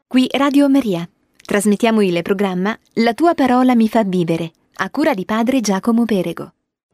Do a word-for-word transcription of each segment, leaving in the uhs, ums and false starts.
Qui Radio Maria. Trasmettiamo il programma La tua parola mi fa vivere, a cura di padre Giacomo Perego.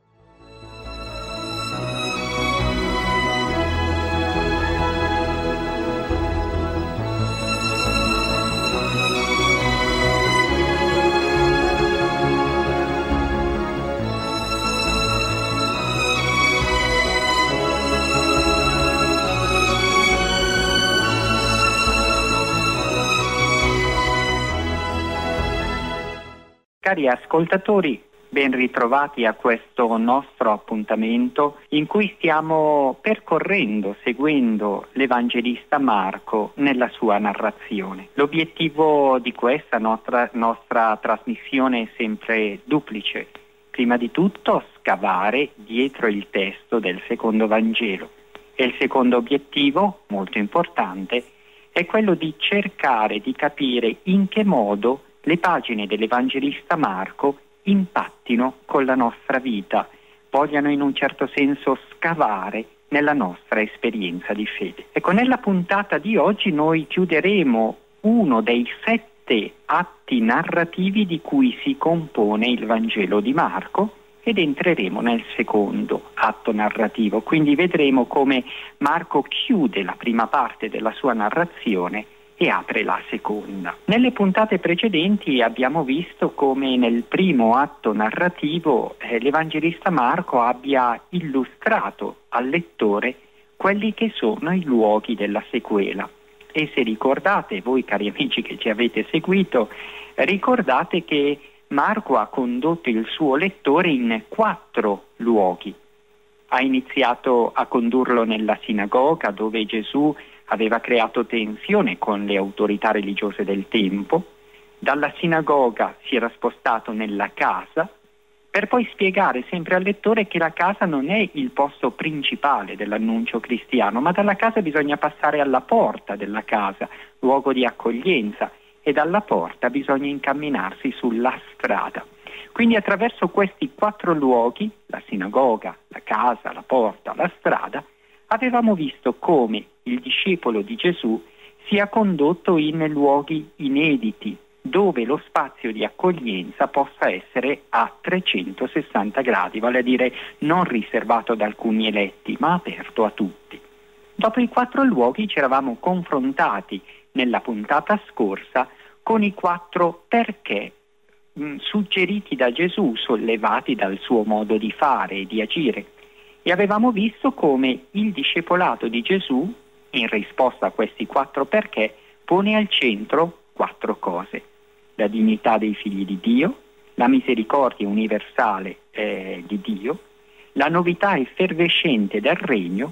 Cari ascoltatori, ben ritrovati a questo nostro appuntamento in cui stiamo percorrendo, seguendo l'Evangelista Marco nella sua narrazione. L'obiettivo di questa nostra, nostra trasmissione è sempre duplice. Prima di tutto scavare dietro il testo del secondo Vangelo. E il secondo obiettivo, molto importante, è quello di cercare di capire in che modo le pagine dell'Evangelista Marco impattino con la nostra vita, vogliano in un certo senso scavare nella nostra esperienza di fede. Ecco, nella puntata di oggi noi chiuderemo uno dei sette atti narrativi di cui si compone il Vangelo di Marco ed entreremo nel secondo atto narrativo. Quindi vedremo come Marco chiude la prima parte della sua narrazione e apre la seconda. Nelle puntate precedenti abbiamo visto come nel primo atto narrativo eh, l'Evangelista Marco abbia illustrato al lettore quelli che sono i luoghi della sequela. E se ricordate, voi cari amici che ci avete seguito, ricordate che Marco ha condotto il suo lettore in quattro luoghi. Ha iniziato a condurlo nella sinagoga dove Gesù aveva creato tensione con le autorità religiose del tempo. Dalla sinagoga si era spostato nella casa per poi spiegare sempre al lettore che la casa non è il posto principale dell'annuncio cristiano, ma dalla casa bisogna passare alla porta della casa, luogo di accoglienza, e dalla porta bisogna incamminarsi sulla strada. Quindi attraverso questi quattro luoghi, la sinagoga, la casa, la porta, la strada, avevamo visto come il discepolo di Gesù sia condotto in luoghi inediti, dove lo spazio di accoglienza possa essere a trecentosessanta gradi, vale a dire non riservato ad alcuni eletti, ma aperto a tutti. Dopo i quattro luoghi ci eravamo confrontati nella puntata scorsa con i quattro perché mh, suggeriti da Gesù, sollevati dal suo modo di fare e di agire. E avevamo visto come il discepolato di Gesù, in risposta a questi quattro perché, pone al centro quattro cose: la dignità dei figli di Dio, la misericordia universale eh, di Dio, la novità effervescente del regno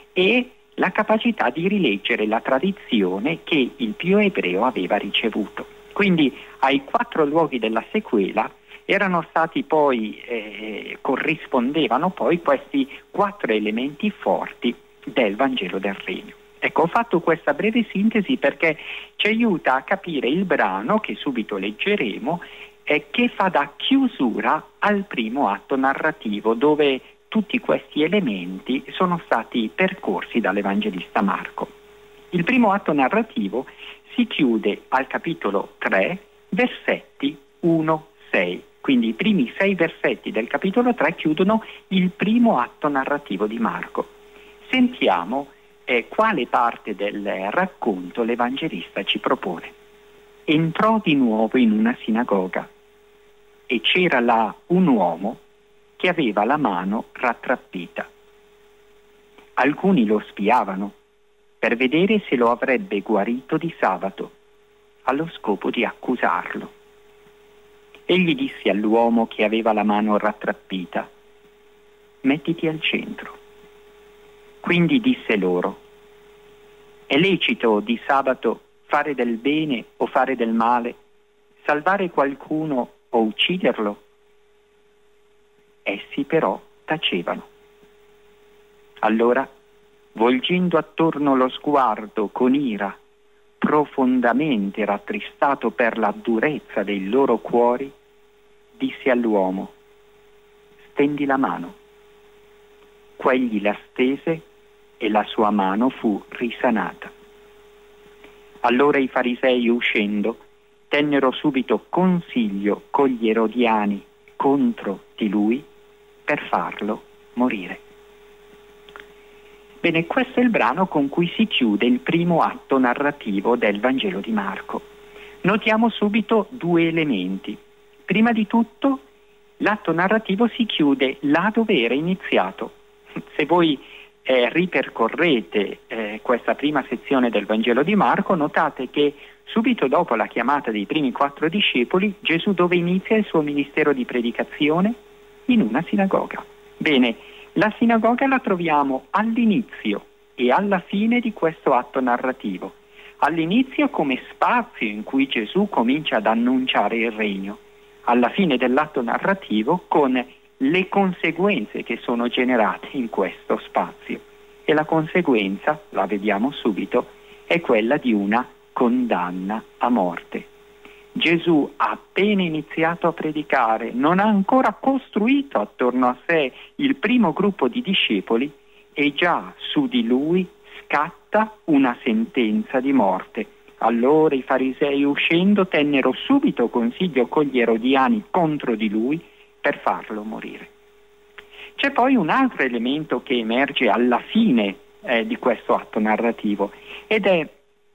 e la capacità di rileggere la tradizione che il più ebreo aveva ricevuto. Quindi ai quattro luoghi della sequela erano stati poi, eh, corrispondevano poi questi quattro elementi forti del Vangelo del Regno. Ecco, ho fatto questa breve sintesi perché ci aiuta a capire il brano che subito leggeremo eh, che fa da chiusura al primo atto narrativo, dove tutti questi elementi sono stati percorsi dall'Evangelista Marco. Il primo atto narrativo si chiude al capitolo tre, versetti uno sei. Quindi i primi sei versetti del capitolo tre chiudono il primo atto narrativo di Marco. Sentiamo eh, quale parte del racconto l'Evangelista ci propone. Entrò di nuovo in una sinagoga e c'era là un uomo che aveva la mano rattrappita. Alcuni lo spiavano per vedere se lo avrebbe guarito di sabato, allo scopo di accusarlo. Egli disse all'uomo che aveva la mano rattrappita: mettiti al centro. Quindi disse loro: è lecito di sabato fare del bene o fare del male, salvare qualcuno o ucciderlo? Essi però tacevano. Allora, volgendo attorno lo sguardo con ira, profondamente rattristato per la durezza dei loro cuori, disse all'uomo: stendi la mano. Quegli la stese e la sua mano fu risanata. Allora i farisei, uscendo, tennero subito consiglio con gli erodiani contro di lui per farlo morire. Bene, questo è il brano con cui si chiude il primo atto narrativo del Vangelo di Marco. Notiamo subito due elementi. Prima di tutto, l'atto narrativo si chiude là dove era iniziato. Se voi eh, ripercorrete eh, questa prima sezione del Vangelo di Marco, notate che subito dopo la chiamata dei primi quattro discepoli, Gesù dove inizia il suo ministero di predicazione? In una sinagoga. Bene, la sinagoga la troviamo all'inizio e alla fine di questo atto narrativo. All'inizio come spazio in cui Gesù comincia ad annunciare il regno, alla fine dell'atto narrativo con le conseguenze che sono generate in questo spazio. E la conseguenza, la vediamo subito, è quella di una condanna a morte. Gesù ha appena iniziato a predicare, non ha ancora costruito attorno a sé il primo gruppo di discepoli e già su di lui scatta una sentenza di morte. Allora i farisei, uscendo, tennero subito consiglio con gli erodiani contro di lui per farlo morire. C'è poi un altro elemento che emerge alla fine eh, di questo atto narrativo ed è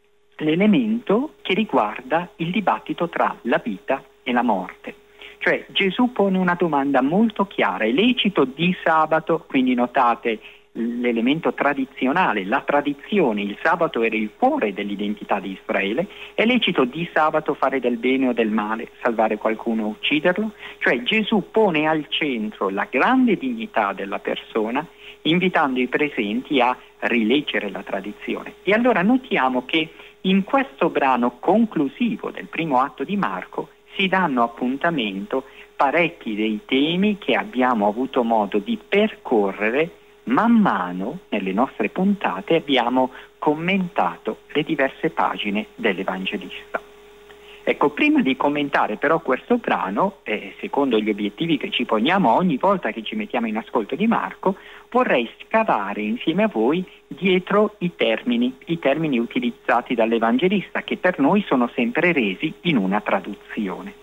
l'elemento che riguarda il dibattito tra la vita e la morte. Cioè Gesù pone una domanda molto chiara: è lecito di sabato, quindi notate l'elemento tradizionale, la tradizione, il sabato era il cuore dell'identità di Israele, è lecito di sabato fare del bene o del male, salvare qualcuno o ucciderlo? Cioè Gesù pone al centro la grande dignità della persona, invitando i presenti a rileggere la tradizione. E allora notiamo che in questo brano conclusivo del primo atto di Marco si danno appuntamento parecchi dei temi che abbiamo avuto modo di percorrere man mano nelle nostre puntate abbiamo commentato le diverse pagine dell'Evangelista. Ecco, prima di commentare però questo brano, eh, secondo gli obiettivi che ci poniamo ogni volta che ci mettiamo in ascolto di Marco, vorrei scavare insieme a voi dietro i termini, i termini utilizzati dall'Evangelista, che per noi sono sempre resi in una traduzione.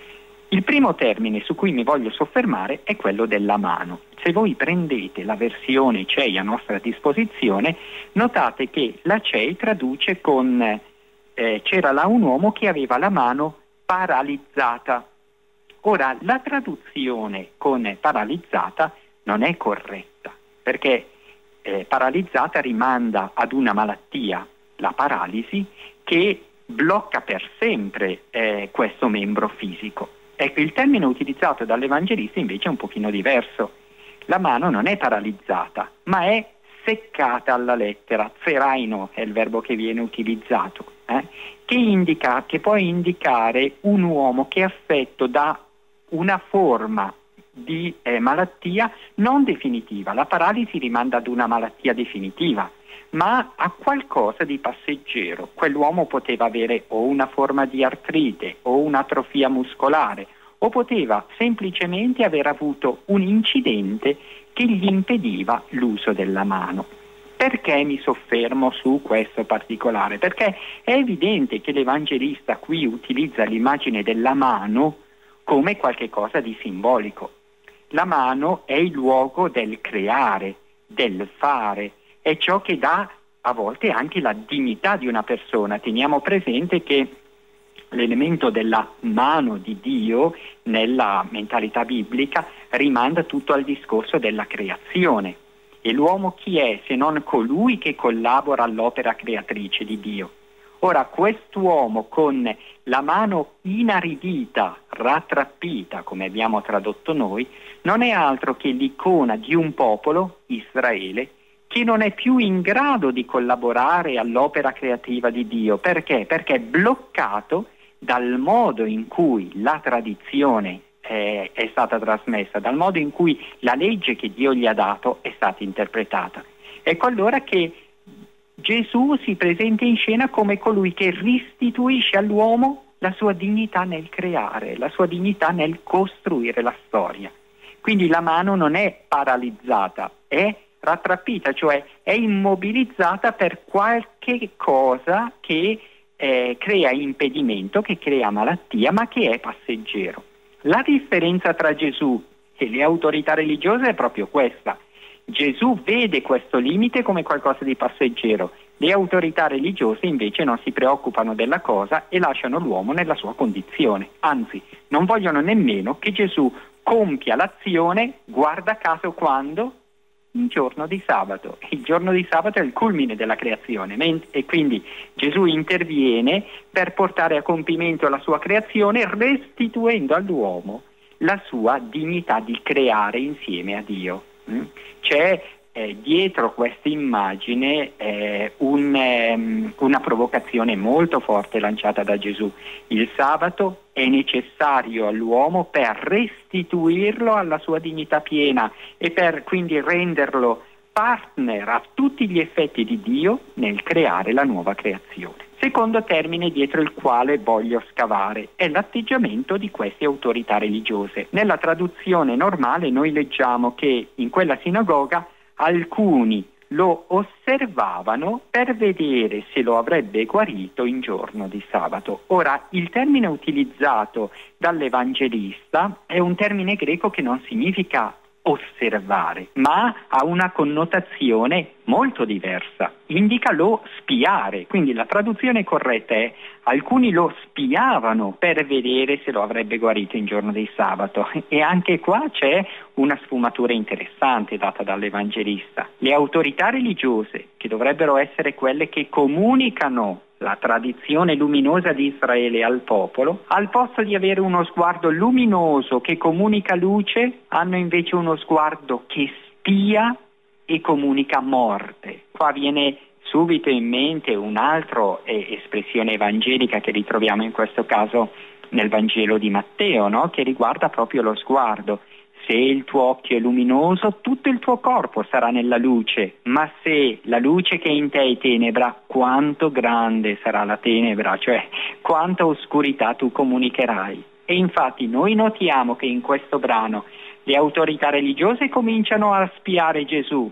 Il primo termine su cui mi voglio soffermare è quello della mano. Se voi prendete la versione C E I a nostra disposizione, notate che la C E I traduce con eh, c'era là un uomo che aveva la mano paralizzata. Ora, la traduzione con paralizzata non è corretta, perché eh, paralizzata rimanda ad una malattia, la paralisi, che blocca per sempre eh, questo membro fisico. Ecco, il termine utilizzato dall'Evangelista invece è un pochino diverso. La mano non è paralizzata, ma è seccata alla lettera. Zeraino è il verbo che viene utilizzato, eh? che indica, che può indicare un uomo che è affetto da una forma di eh, malattia non definitiva. La paralisi rimanda ad una malattia definitiva, ma a qualcosa di passeggero. Quell'uomo poteva avere o una forma di artrite o un'atrofia muscolare, o poteva semplicemente aver avuto un incidente che gli impediva l'uso della mano. Perché mi soffermo su questo particolare? Perché è evidente che l'Evangelista qui utilizza l'immagine della mano come qualche cosa di simbolico. La mano è il luogo del creare, del fare, è ciò che dà a volte anche la dignità di una persona. Teniamo presente che l'elemento della mano di Dio nella mentalità biblica rimanda tutto al discorso della creazione. E l'uomo chi è se non colui che collabora all'opera creatrice di Dio? Ora, quest'uomo con la mano inaridita, rattrappita, come abbiamo tradotto noi, non è altro che l'icona di un popolo, Israele, che non è più in grado di collaborare all'opera creativa di Dio. Perché? Perché è bloccato dal modo in cui la tradizione è, è stata trasmessa, dal modo in cui la legge che Dio gli ha dato è stata interpretata. Ecco allora che Gesù si presenta in scena come colui che restituisce all'uomo la sua dignità nel creare, la sua dignità nel costruire la storia. Quindi la mano non è paralizzata, è rattrappita, cioè è immobilizzata per qualche cosa che eh, crea impedimento, che crea malattia, ma che è passeggero. La differenza tra Gesù e le autorità religiose è proprio questa. Gesù vede questo limite come qualcosa di passeggero. Le autorità religiose invece non si preoccupano della cosa e lasciano l'uomo nella sua condizione. Anzi, non vogliono nemmeno che Gesù compia l'azione, guarda caso quando? Il giorno di sabato. Il giorno di sabato è il culmine della creazione e quindi Gesù interviene per portare a compimento la sua creazione, restituendo all'uomo la sua dignità di creare insieme a Dio. C'è eh, dietro questa immagine eh, un, um, una provocazione molto forte lanciata da Gesù. Il sabato è necessario all'uomo per restituirlo alla sua dignità piena e per quindi renderlo partner a tutti gli effetti di Dio nel creare la nuova creazione. Secondo termine dietro il quale voglio scavare è l'atteggiamento di queste autorità religiose. Nella traduzione normale noi leggiamo che in quella sinagoga alcuni lo osservavano per vedere se lo avrebbe guarito in giorno di sabato. Ora, il termine utilizzato dall'Evangelista è un termine greco che non significa osservare, ma ha una connotazione molto diversa. Indica lo spiare, quindi la traduzione corretta è: alcuni lo spiavano per vedere se lo avrebbe guarito in giorno di sabato. E anche qua c'è una sfumatura interessante data dall'Evangelista. Le autorità religiose, che dovrebbero essere quelle che comunicano la tradizione luminosa di Israele al popolo, al posto di avere uno sguardo luminoso che comunica luce, hanno invece uno sguardo che spia e comunica morte. Qua viene subito in mente un'altra eh, espressione evangelica che ritroviamo in questo caso nel Vangelo di Matteo, no? Che riguarda proprio lo sguardo. Se il tuo occhio è luminoso, tutto il tuo corpo sarà nella luce, ma se la luce che è in te è tenebra, quanto grande sarà la tenebra, cioè quanta oscurità tu comunicherai. E infatti noi notiamo che in questo brano le autorità religiose cominciano a spiare Gesù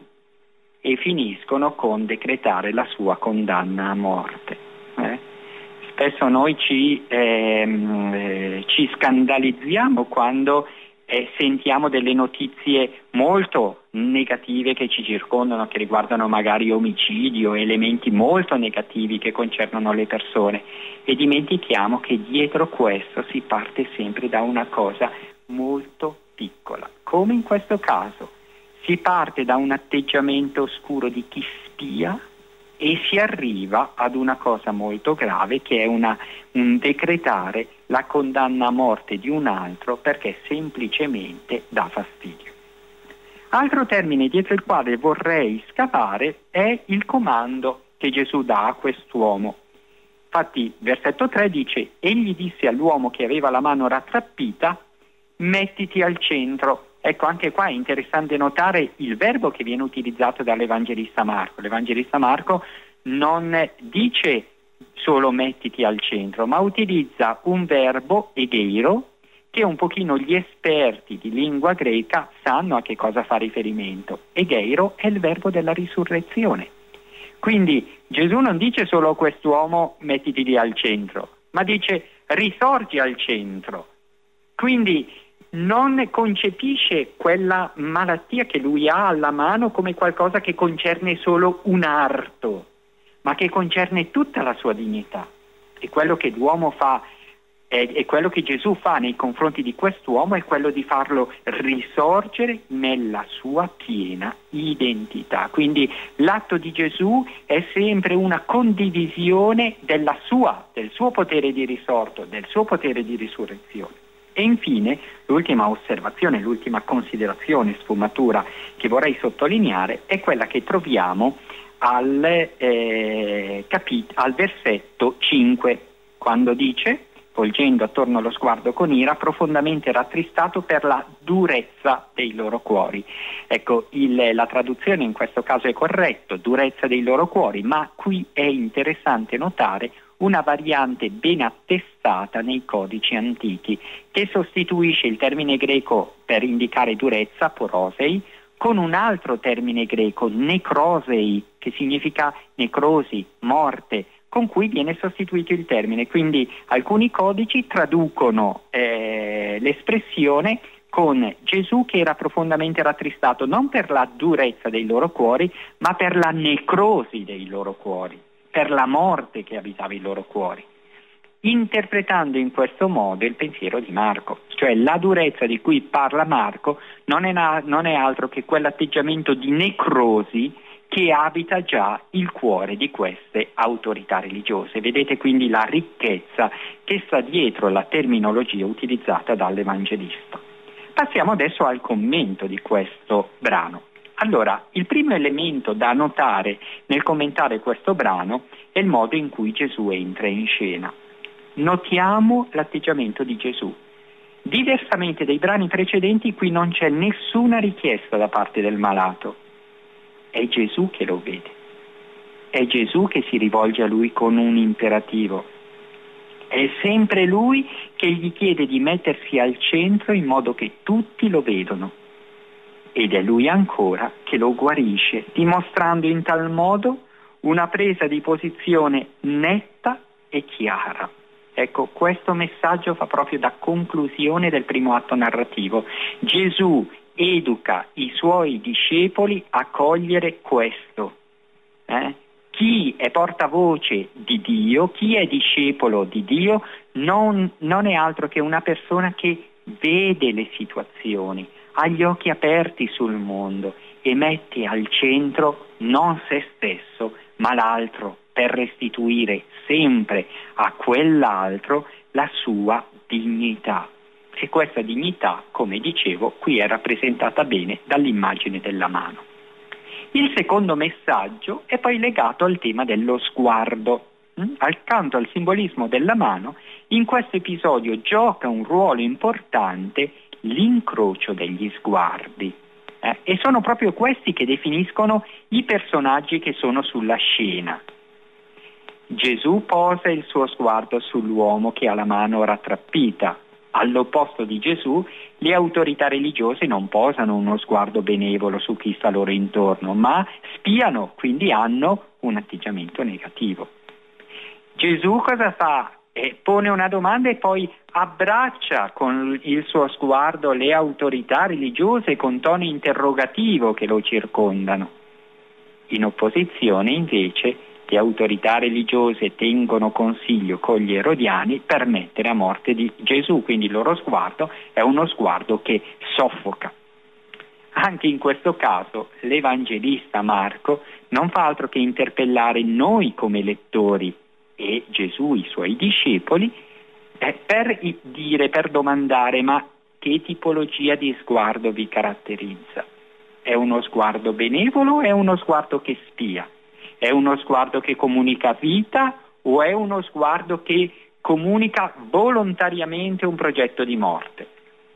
e finiscono con decretare la sua condanna a morte. Eh? Spesso noi ci, ehm, eh, ci scandalizziamo quando Eh, sentiamo delle notizie molto negative che ci circondano, che riguardano magari omicidi o elementi molto negativi che concernono le persone, e dimentichiamo che dietro questo si parte sempre da una cosa molto piccola, come in questo caso. Si parte da un atteggiamento oscuro di chi spia e si arriva ad una cosa molto grave, che è una, un decretare la condanna a morte di un altro perché semplicemente dà fastidio. Altro termine dietro il quale vorrei scavare è il comando che Gesù dà a quest'uomo. Infatti, versetto tre dice: egli disse all'uomo che aveva la mano rattrappita, mettiti al centro. Ecco, anche qua è interessante notare il verbo che viene utilizzato dall'Evangelista Marco. L'Evangelista Marco non dice solo mettiti al centro, ma utilizza un verbo, egeiro, che un pochino gli esperti di lingua greca sanno a che cosa fa riferimento. Egeiro è il verbo della risurrezione. Quindi Gesù non dice solo a quest'uomo mettiti lì al centro, ma dice risorgi al centro. Quindi non concepisce quella malattia che lui ha alla mano come qualcosa che concerne solo un arto, ma che concerne tutta la sua dignità. E quello che l'uomo fa, e quello che Gesù fa nei confronti di quest'uomo è quello di farlo risorgere nella sua piena identità. Quindi l'atto di Gesù è sempre una condivisione della sua, del suo potere di risorto, del suo potere di risurrezione. E infine l'ultima osservazione, l'ultima considerazione, sfumatura che vorrei sottolineare è quella che troviamo al, eh, capit- al versetto cinque, quando dice: volgendo attorno lo sguardo con ira, profondamente rattristato per la durezza dei loro cuori. Ecco, il, la traduzione in questo caso è corretto, durezza dei loro cuori, ma qui è interessante notare una variante ben attestata nei codici antichi, che sostituisce il termine greco per indicare durezza, porosei, con un altro termine greco, necrosei, che significa necrosi, morte, con cui viene sostituito il termine. Quindi alcuni codici traducono eh, l'espressione con Gesù che era profondamente rattristato non per la durezza dei loro cuori, ma per la necrosi dei loro cuori, per la morte che abitava i loro cuori, interpretando in questo modo il pensiero di Marco. Cioè la durezza di cui parla Marco non è, na- non è altro che quell'atteggiamento di necrosi che abita già il cuore di queste autorità religiose. Vedete quindi la ricchezza che sta dietro la terminologia utilizzata dall'Evangelista. Passiamo adesso al commento di questo brano. Allora, il primo elemento da notare nel commentare questo brano è il modo in cui Gesù entra in scena. Notiamo l'atteggiamento di Gesù. Diversamente dai brani precedenti, qui non c'è nessuna richiesta da parte del malato. È Gesù che lo vede. È Gesù che si rivolge a lui con un imperativo. È sempre lui che gli chiede di mettersi al centro in modo che tutti lo vedono. Ed è lui ancora che lo guarisce, dimostrando in tal modo una presa di posizione netta e chiara. Ecco, questo messaggio fa proprio da conclusione del primo atto narrativo. Gesù educa i suoi discepoli a cogliere questo. Eh? Chi è portavoce di Dio, chi è discepolo di Dio, non, non è altro che una persona che vede le situazioni, ha gli occhi aperti sul mondo e mette al centro non se stesso, ma l'altro, per restituire sempre a quell'altro la sua dignità. E questa dignità, come dicevo, qui è rappresentata bene dall'immagine della mano. Il secondo messaggio è poi legato al tema dello sguardo. Accanto al simbolismo della mano, in questo episodio gioca un ruolo importante l'incrocio degli sguardi. Eh? E sono proprio questi che definiscono i personaggi che sono sulla scena. Gesù posa il suo sguardo sull'uomo che ha la mano rattrappita. All'opposto di Gesù, le autorità religiose non posano uno sguardo benevolo su chi sta loro intorno, ma spiano, quindi hanno un atteggiamento negativo. Gesù cosa fa? Eh, pone una domanda e poi abbraccia con il suo sguardo le autorità religiose con tono interrogativo che lo circondano. In opposizione, invece, le autorità religiose tengono consiglio con gli erodiani per mettere a morte di Gesù, quindi il loro sguardo è uno sguardo che soffoca. Anche in questo caso l'Evangelista Marco non fa altro che interpellare noi come lettori e Gesù, i suoi discepoli, eh, per dire, per domandare: ma che tipologia di sguardo vi caratterizza? È uno sguardo benevolo o è uno sguardo che spia? È uno sguardo che comunica vita o è uno sguardo che comunica volontariamente un progetto di morte?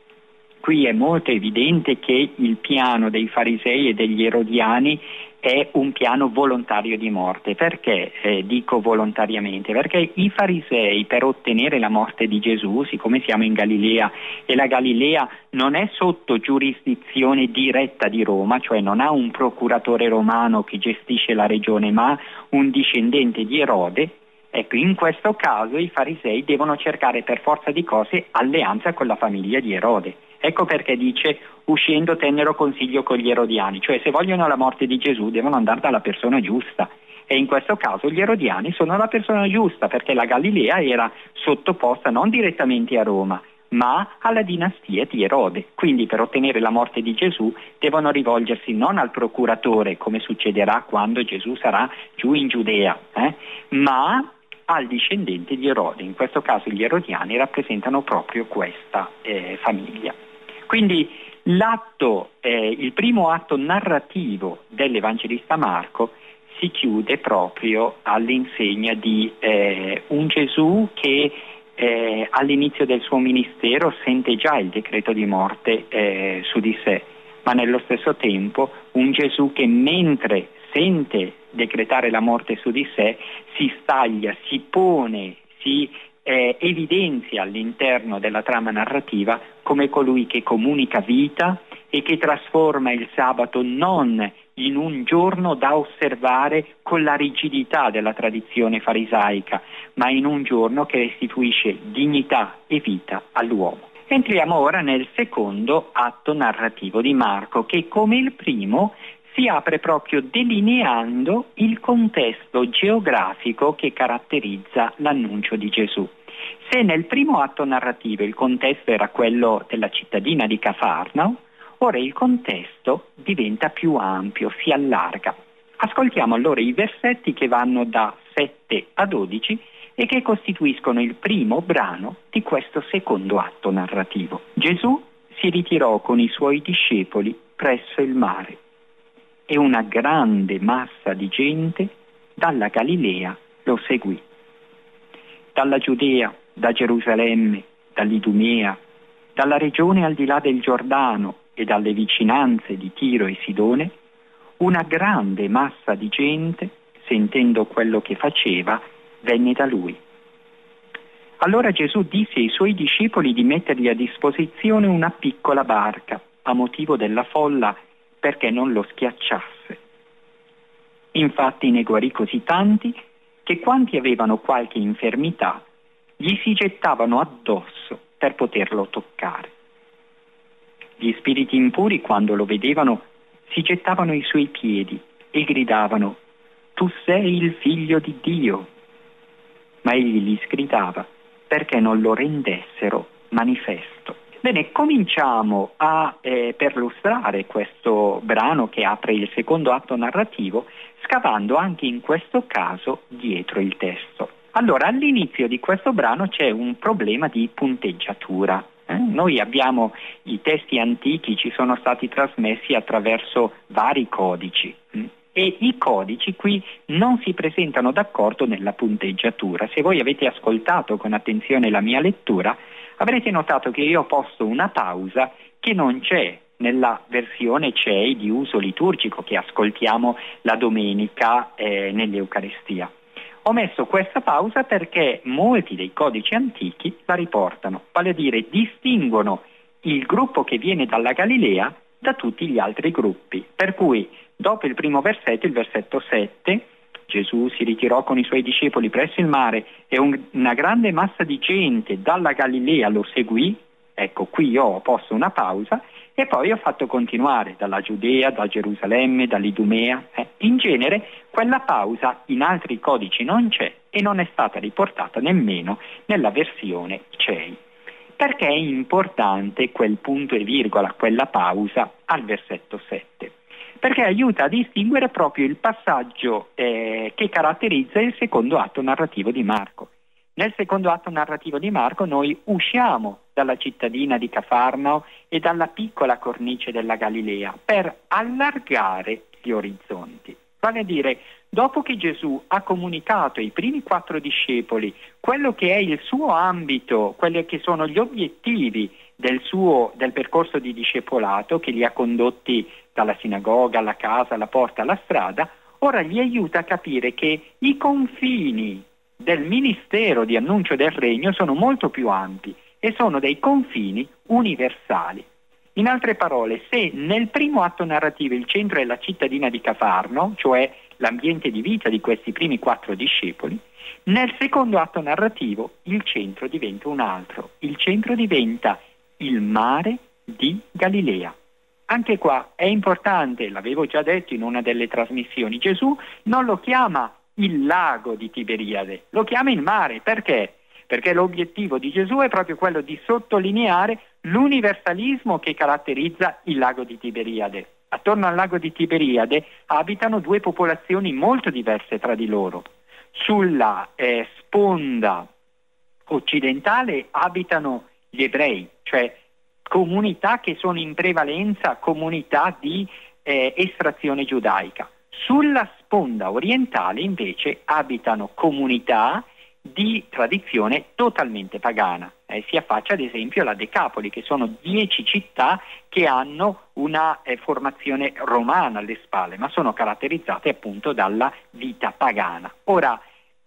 Qui è molto evidente che il piano dei farisei e degli erodiani è un piano volontario di morte. Perché eh, dico volontariamente? Perché i farisei, per ottenere la morte di Gesù, siccome siamo in Galilea e la Galilea non è sotto giurisdizione diretta di Roma, cioè non ha un procuratore romano che gestisce la regione, ma un discendente di Erode, ecco, in questo caso i farisei devono cercare per forza di cose alleanza con la famiglia di Erode. Ecco perché dice: uscendo tennero consiglio con gli erodiani, cioè se vogliono la morte di Gesù devono andare dalla persona giusta, e in questo caso gli erodiani sono la persona giusta, perché la Galilea era sottoposta non direttamente a Roma ma alla dinastia di Erode. Quindi per ottenere la morte di Gesù devono rivolgersi non al procuratore, come succederà quando Gesù sarà giù in Giudea, eh, ma al discendente di Erode. In questo caso gli erodiani rappresentano proprio questa eh, famiglia. Quindi l'atto, eh, il primo atto narrativo dell'Evangelista Marco si chiude proprio all'insegna di eh, un Gesù che eh, all'inizio del suo ministero sente già il decreto di morte eh, su di sé, ma nello stesso tempo un Gesù che mentre sente decretare la morte su di sé si staglia, si pone, si eh, evidenzia all'interno della trama narrativa come colui che comunica vita e che trasforma il sabato non in un giorno da osservare con la rigidità della tradizione farisaica, ma in un giorno che restituisce dignità e vita all'uomo. Entriamo ora nel secondo atto narrativo di Marco, che come il primo si apre proprio delineando il contesto geografico che caratterizza l'annuncio di Gesù. Se nel primo atto narrativo il contesto era quello della cittadina di Cafarnao, ora il contesto diventa più ampio, si allarga. Ascoltiamo allora i versetti che vanno da sette a dodici e che costituiscono il primo brano di questo secondo atto narrativo. Gesù si ritirò con i suoi discepoli presso il mare e una grande massa di gente dalla Galilea lo seguì. Dalla Giudea, da Gerusalemme, dall'Idumea, dalla regione al di là del Giordano e dalle vicinanze di Tiro e Sidone, una grande massa di gente, sentendo quello che faceva, venne da lui. Allora Gesù disse ai suoi discepoli di mettergli a disposizione una piccola barca, a motivo della folla, perché non lo schiacciasse. Infatti ne guarì così tanti che quanti avevano qualche infermità gli si gettavano addosso per poterlo toccare. Gli spiriti impuri, quando lo vedevano, si gettavano ai suoi piedi e gridavano: «Tu sei il figlio di Dio!» Ma egli li sgridava perché non lo rendessero manifesto. Bene, cominciamo a eh, perlustrare questo brano che apre il secondo atto narrativo, scavando anche in questo caso dietro il testo. Allora, all'inizio di questo brano c'è un problema di punteggiatura. Eh? Noi abbiamo i testi antichi, ci sono stati trasmessi attraverso vari codici. Hm? E i codici qui non si presentano d'accordo nella punteggiatura. Se voi avete ascoltato con attenzione la mia lettura, avrete notato che io ho posto una pausa che non c'è nella versione C E I di uso liturgico che ascoltiamo la domenica eh, nell'Eucaristia. Ho messo questa pausa perché molti dei codici antichi la riportano, vale a dire distinguono il gruppo che viene dalla Galilea da tutti gli altri gruppi. Per cui dopo il primo versetto, il versetto sette, Gesù si ritirò con i suoi discepoli presso il mare e un, una grande massa di gente dalla Galilea lo seguì. Ecco, qui io ho posto una pausa e poi ho fatto continuare dalla Giudea, da Gerusalemme, dall'Idumea. Eh. In genere quella pausa in altri codici non c'è e non è stata riportata nemmeno nella versione C E I. Perché è importante quel punto e virgola, quella pausa al versetto sette? Perché aiuta a distinguere proprio il passaggio eh, che caratterizza il secondo atto narrativo di Marco. Nel secondo atto narrativo di Marco noi usciamo dalla cittadina di Cafarnao e dalla piccola cornice della Galilea per allargare gli orizzonti. Vale a dire, dopo che Gesù ha comunicato ai primi quattro discepoli quello che è il suo ambito, quelli che sono gli obiettivi del suo del percorso di discepolato che li ha condotti dalla sinagoga alla casa, alla porta, alla strada, ora gli aiuta a capire che i confini del ministero di annuncio del regno sono molto più ampi e sono dei confini universali. In altre parole, se nel primo atto narrativo il centro è la cittadina di Cafarno, cioè l'ambiente di vita di questi primi quattro discepoli, nel secondo atto narrativo il centro diventa un altro. Il centro diventa il mare di Galilea. Anche qua è importante, l'avevo già detto in una delle trasmissioni, Gesù non lo chiama il lago di Tiberiade, lo chiama il mare. Perché? Perché l'obiettivo di Gesù è proprio quello di sottolineare l'universalismo che caratterizza il lago di Tiberiade. Attorno al lago di Tiberiade abitano due popolazioni molto diverse tra di loro. Sulla eh, sponda occidentale abitano gli ebrei, cioè comunità che sono in prevalenza comunità di eh, estrazione giudaica. Sulla sponda orientale invece abitano comunità di tradizione totalmente pagana. Eh, si affaccia ad esempio alla Decapoli, che sono dieci città che hanno una eh, formazione romana alle spalle, ma sono caratterizzate appunto dalla vita pagana. Ora,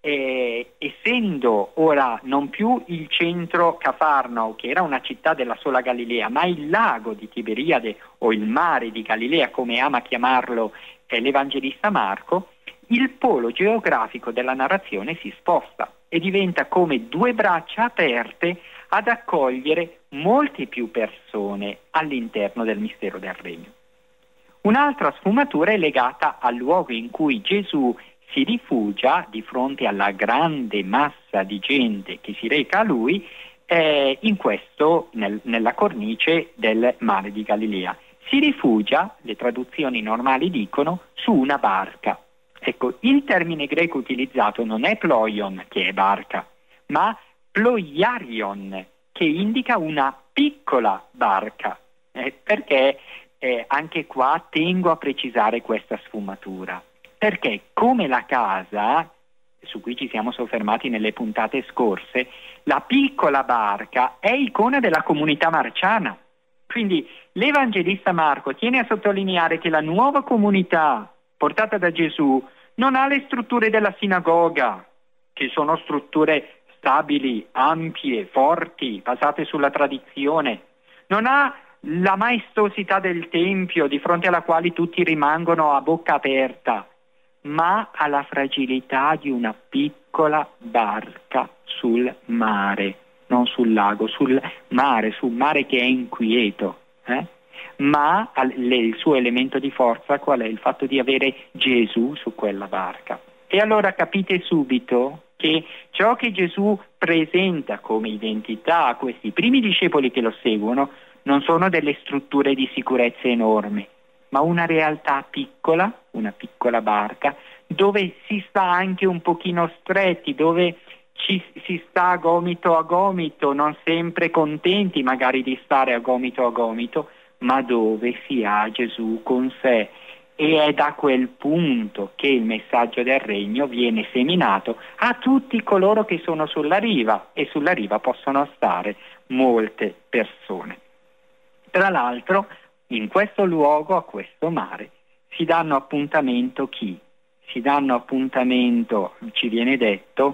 eh, essendo ora non più il centro Cafarnao, che era una città della sola Galilea, ma il lago di Tiberiade o il mare di Galilea, come ama chiamarlo è l'Evangelista Marco, il polo geografico della narrazione si sposta e diventa come due braccia aperte ad accogliere molte più persone all'interno del mistero del Regno. Un'altra sfumatura è legata al luogo in cui Gesù si rifugia di fronte alla grande massa di gente che si reca a lui, eh, in questo, nel, nella cornice del mare di Galilea. Si rifugia, le traduzioni normali dicono, su una barca. Ecco, il termine greco utilizzato non è ploion, che è barca, ma ploiarion, che indica una piccola barca, eh, perché eh, anche qua tengo a precisare questa sfumatura, perché come la casa, su cui ci siamo soffermati nelle puntate scorse, la piccola barca è icona della comunità marciana. Quindi l'Evangelista Marco tiene a sottolineare che la nuova comunità portata da Gesù non ha le strutture della sinagoga, che sono strutture stabili, ampie, forti, basate sulla tradizione. Non ha la maestosità del Tempio di fronte alla quale tutti rimangono a bocca aperta, ma ha la fragilità di una piccola barca sul mare, non sul lago, sul mare, sul mare che è inquieto. Eh? Ma il suo elemento di forza qual è? Il fatto di avere Gesù su quella barca. E allora capite subito che ciò che Gesù presenta come identità a questi primi discepoli che lo seguono non sono delle strutture di sicurezza enormi, ma una realtà piccola, una piccola barca, dove si sta anche un pochino stretti, dove ci, si sta a gomito a gomito, non sempre contenti magari di stare a gomito a gomito, ma dove si ha Gesù con sé. E è da quel punto che il messaggio del Regno viene seminato a tutti coloro che sono sulla riva, e sulla riva possono stare molte persone. Tra l'altro, in questo luogo, a questo mare, si danno appuntamento chi? Si danno appuntamento, ci viene detto,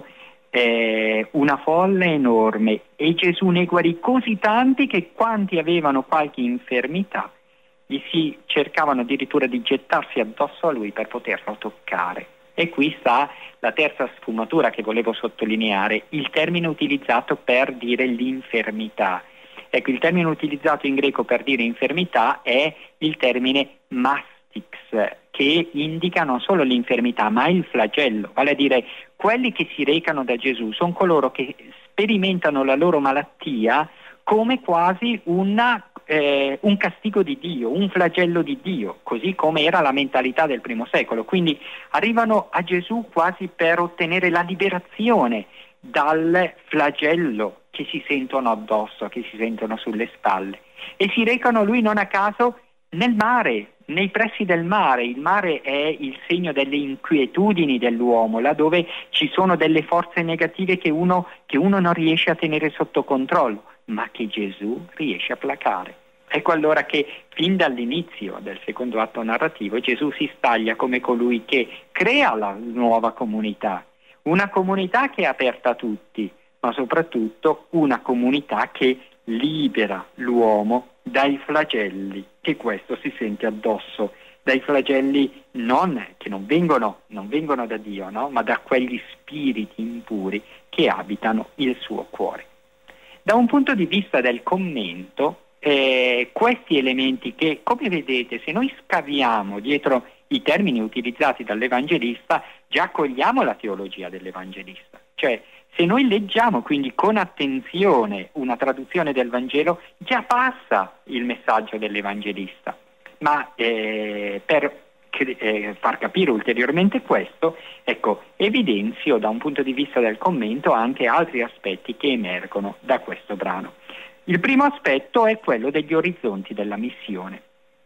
eh, una folla enorme, e Gesù ne guarì così tanti che quanti avevano qualche infermità gli si cercavano addirittura di gettarsi addosso a lui per poterlo toccare. E qui sta la terza sfumatura che volevo sottolineare, il termine utilizzato per dire l'infermità. Ecco, il termine utilizzato in greco per dire infermità è il termine mastix, che indica non solo l'infermità ma il flagello, vale a dire quelli che si recano da Gesù sono coloro che sperimentano la loro malattia come quasi una Eh, un castigo di Dio, un flagello di Dio, così come era la mentalità del primo secolo. Quindi arrivano a Gesù quasi per ottenere la liberazione dal flagello che si sentono addosso, che si sentono sulle spalle, e si recano lui non a caso nel mare, nei pressi del mare. Il mare è il segno delle inquietudini dell'uomo, là dove ci sono delle forze negative che uno, che uno non riesce a tenere sotto controllo, ma che Gesù riesce a placare. Ecco allora che fin dall'inizio del secondo atto narrativo Gesù si staglia come colui che crea la nuova comunità, una comunità che è aperta a tutti, ma soprattutto una comunità che libera l'uomo dai flagelli che questo si sente addosso, dai flagelli non, che non vengono, non vengono da Dio, no? Ma da quegli spiriti impuri che abitano il suo cuore. Da un punto di vista del commento, eh, questi elementi che, come vedete, se noi scaviamo dietro i termini utilizzati dall'Evangelista, già cogliamo la teologia dell'Evangelista. Cioè, se noi leggiamo quindi con attenzione una traduzione del Vangelo, già passa il messaggio dell'Evangelista. Ma eh, per eh, far capire ulteriormente questo, ecco, evidenzio da un punto di vista del commento anche altri aspetti che emergono da questo brano. Il primo aspetto è quello degli orizzonti della missione.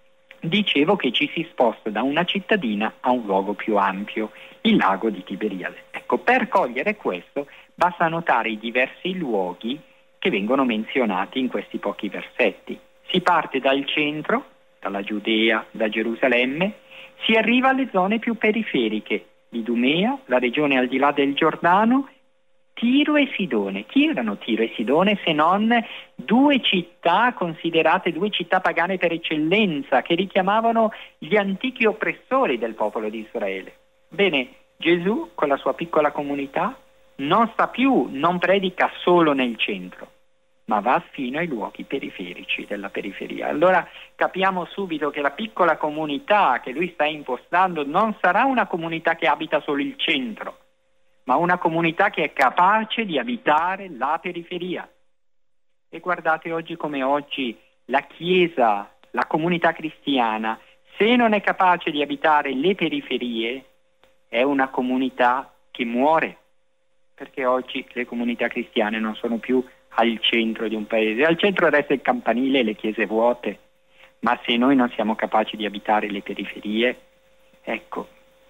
Dicevo che ci si sposta da una cittadina a un luogo più ampio, il lago di Tiberiade. Ecco, per cogliere questo basta notare i diversi luoghi che vengono menzionati in questi pochi versetti. Si parte dal centro, dalla Giudea, da Gerusalemme, si arriva alle zone più periferiche, Idumea, la regione al di là del Giordano, Tiro Tiro e Sidone. Chi erano Tiro e Sidone se non due città considerate due città pagane per eccellenza, che richiamavano gli antichi oppressori del popolo di Israele? Bene, Gesù con la sua piccola comunità non sta più, non predica solo nel centro, ma va fino ai luoghi periferici della periferia. Allora capiamo subito che la piccola comunità che lui sta impostando non sarà una comunità che abita solo il centro, ma una comunità che è capace di abitare la periferia. E guardate oggi come oggi la Chiesa, la comunità cristiana, se non è capace di abitare le periferie, è una comunità che muore, perché oggi le comunità cristiane non sono più al centro di un paese. Al centro resta il campanile e le chiese vuote, ma se noi non siamo capaci di abitare le periferie, ecco,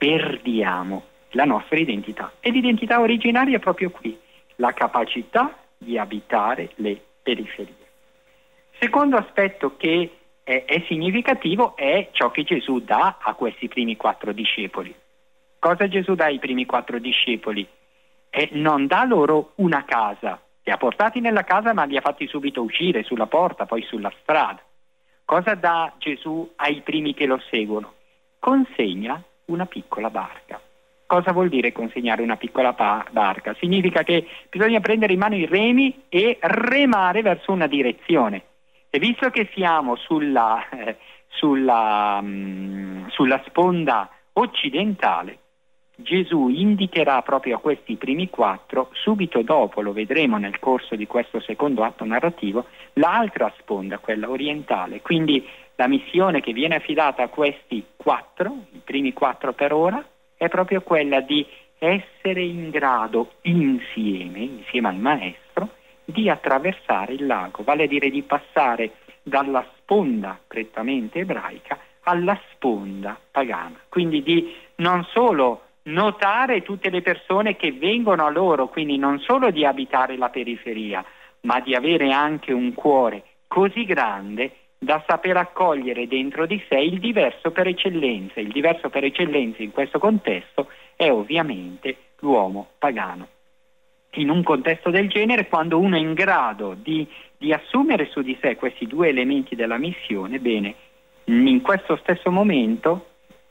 perdiamo la nostra identità. E l'identità originaria è proprio qui, la capacità di abitare le periferie. Secondo aspetto che è, è significativo è ciò che Gesù dà a questi primi quattro discepoli. Cosa Gesù dà ai primi quattro discepoli? E non dà loro una casa, li ha portati nella casa ma li ha fatti subito uscire sulla porta, poi sulla strada. Cosa dà Gesù ai primi che lo seguono? Consegna una piccola barca. Cosa vuol dire consegnare una piccola pa- barca? Significa che bisogna prendere in mano i remi e remare verso una direzione. E visto che siamo sulla, eh, sulla, mh, sulla sponda occidentale, Gesù indicherà proprio a questi primi quattro, subito dopo, lo vedremo nel corso di questo secondo atto narrativo, l'altra sponda, quella orientale. Quindi la missione che viene affidata a questi quattro, i primi quattro per ora, è proprio quella di essere in grado insieme, insieme al Maestro, di attraversare il lago, vale a dire di passare dalla sponda prettamente ebraica alla sponda pagana. Quindi di non solo notare tutte le persone che vengono a loro, quindi non solo di abitare la periferia, ma di avere anche un cuore così grande da saper accogliere dentro di sé il diverso per eccellenza. Il diverso per eccellenza in questo contesto è ovviamente l'uomo pagano. In un contesto del genere, quando uno è in grado di, di assumere su di sé questi due elementi della missione, bene, in questo stesso momento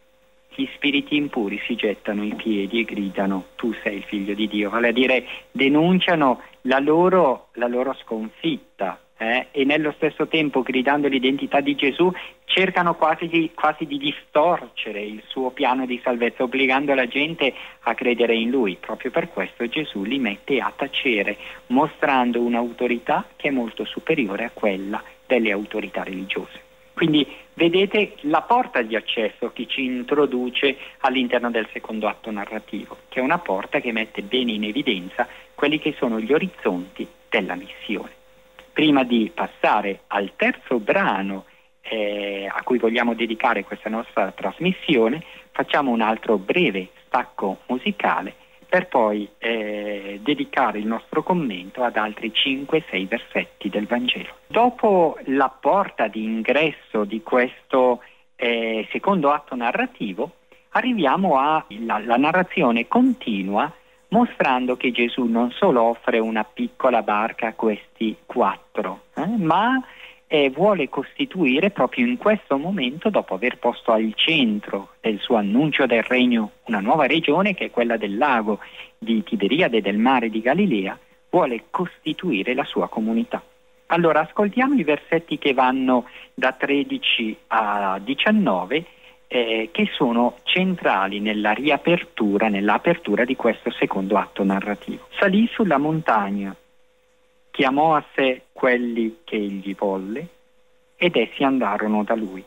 gli spiriti impuri si gettano in piedi e gridano: tu sei il figlio di Dio, vale a dire denunciano la loro, la loro sconfitta eh? e nello stesso tempo, gridando l'identità di Gesù, cercano quasi di, quasi di distorcere il suo piano di salvezza, obbligando la gente a credere in lui. Proprio per questo Gesù li mette a tacere, mostrando un'autorità che è molto superiore a quella delle autorità religiose. Quindi vedete la porta di accesso che ci introduce all'interno del secondo atto narrativo, che è una porta che mette bene in evidenza quelli che sono gli orizzonti della missione. Prima di passare al terzo brano eh, a cui vogliamo dedicare questa nostra trasmissione, facciamo un altro breve stacco musicale per poi eh, dedicare il nostro commento ad altri cinque sei versetti del Vangelo. Dopo la porta di ingresso di questo eh, secondo atto narrativo, arriviamo alla narrazione continua, mostrando che Gesù non solo offre una piccola barca a questi quattro, eh, ma eh, vuole costituire proprio in questo momento, dopo aver posto al centro del suo annuncio del regno una nuova regione, che è quella del lago di Tiberiade e del mare di Galilea, vuole costituire la sua comunità. Allora ascoltiamo i versetti che vanno da tredici a diciannove, eh, che sono centrali nella riapertura, nell'apertura di questo secondo atto narrativo. Salì sulla montagna, chiamò a sé quelli che egli volle ed essi andarono da lui.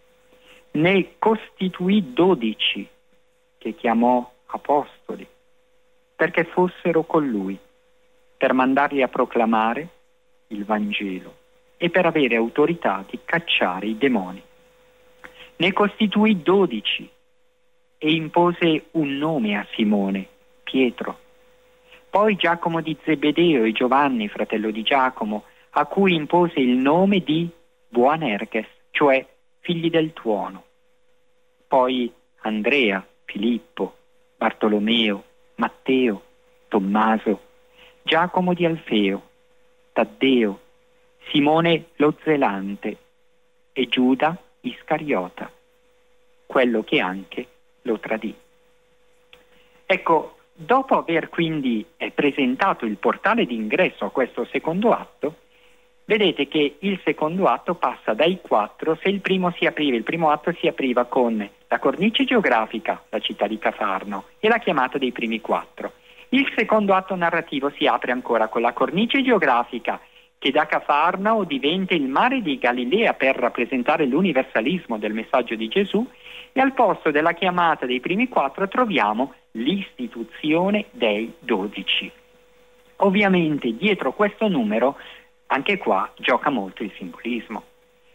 Ne costituì dodici che chiamò apostoli perché fossero con lui, per mandarli a proclamare il Vangelo e per avere autorità di cacciare i demoni. Ne costituì dodici e impose un nome a Simone, Pietro, poi Giacomo di Zebedeo e Giovanni, fratello di Giacomo, a cui impose il nome di Boanerges, cioè figli del tuono. Poi Andrea, Filippo, Bartolomeo, Matteo, Tommaso, Giacomo di Alfeo, Taddeo, Simone lo Zelante e Giuda Iscariota, quello che anche lo tradì. Ecco, dopo aver quindi eh, presentato il portale d'ingresso a questo secondo atto, vedete che il secondo atto passa dai quattro, se il primo si apriva, il primo atto si apriva con la cornice geografica, la città di Cafarno, e la chiamata dei primi quattro. Il secondo atto narrativo si apre ancora con la cornice geografica, che da Cafarnao diventa il mare di Galilea per rappresentare l'universalismo del messaggio di Gesù, e al posto della chiamata dei primi quattro troviamo l'istituzione dei dodici. Ovviamente dietro questo numero, anche qua, gioca molto il simbolismo.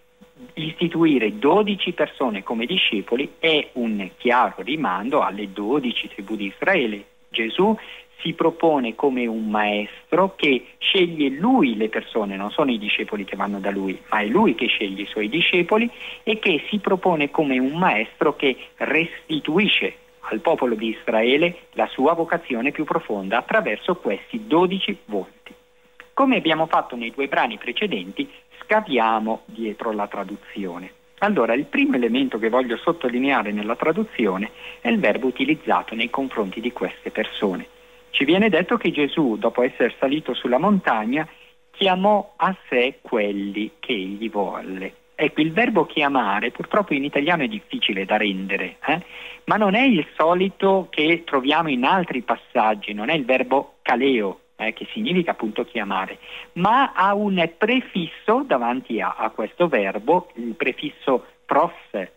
Istituire dodici persone come discepoli è un chiaro rimando alle dodici tribù di Israele. Gesù si propone come un maestro che sceglie lui le persone, non sono i discepoli che vanno da lui, ma è lui che sceglie i suoi discepoli, e che si propone come un maestro che restituisce al popolo di Israele la sua vocazione più profonda attraverso questi dodici volti. Come abbiamo fatto nei due brani precedenti, scaviamo dietro la traduzione. Allora, il primo elemento che voglio sottolineare nella traduzione è il verbo utilizzato nei confronti di queste persone. Ci viene detto che Gesù, dopo essere salito sulla montagna, chiamò a sé quelli che egli volle. Ecco, il verbo chiamare purtroppo in italiano è difficile da rendere, eh? ma non è il solito che troviamo in altri passaggi, non è il verbo kaleo, eh, che significa appunto chiamare, ma ha un prefisso davanti a, a questo verbo, il prefisso pros,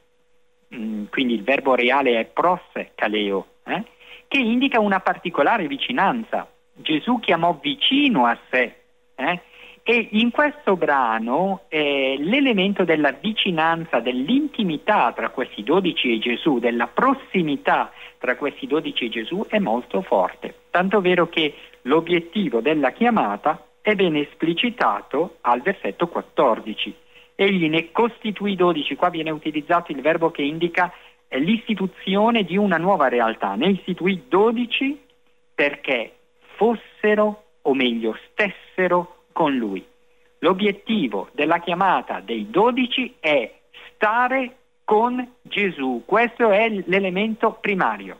mh, quindi il verbo reale è pros kaleo, eh? che indica una particolare vicinanza. Gesù chiamò vicino a sé, eh? e in questo brano eh, l'elemento della vicinanza, dell'intimità tra questi dodici e Gesù, della prossimità tra questi dodici e Gesù è molto forte, tanto vero che l'obiettivo della chiamata è ben esplicitato al versetto quattordici. Egli ne costituì dodici, qua viene utilizzato il verbo che indica l'istituzione di una nuova realtà. Ne istituì dodici perché fossero, o meglio stessero, con lui. L'obiettivo della chiamata dei dodici è stare con Gesù, questo è l'elemento primario.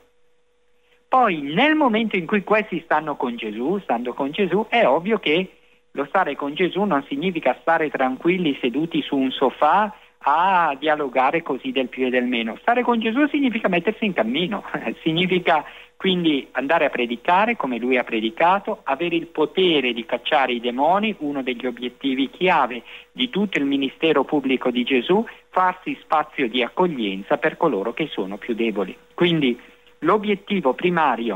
Poi nel momento in cui questi stanno con Gesù, stando con Gesù, è ovvio che lo stare con Gesù non significa stare tranquilli seduti su un sofà a dialogare così del più e del meno. Stare con Gesù significa mettersi in cammino, significa quindi andare a predicare come lui ha predicato, avere il potere di cacciare i demoni, uno degli obiettivi chiave di tutto il ministero pubblico di Gesù, farsi spazio di accoglienza per coloro che sono più deboli. Quindi l'obiettivo primario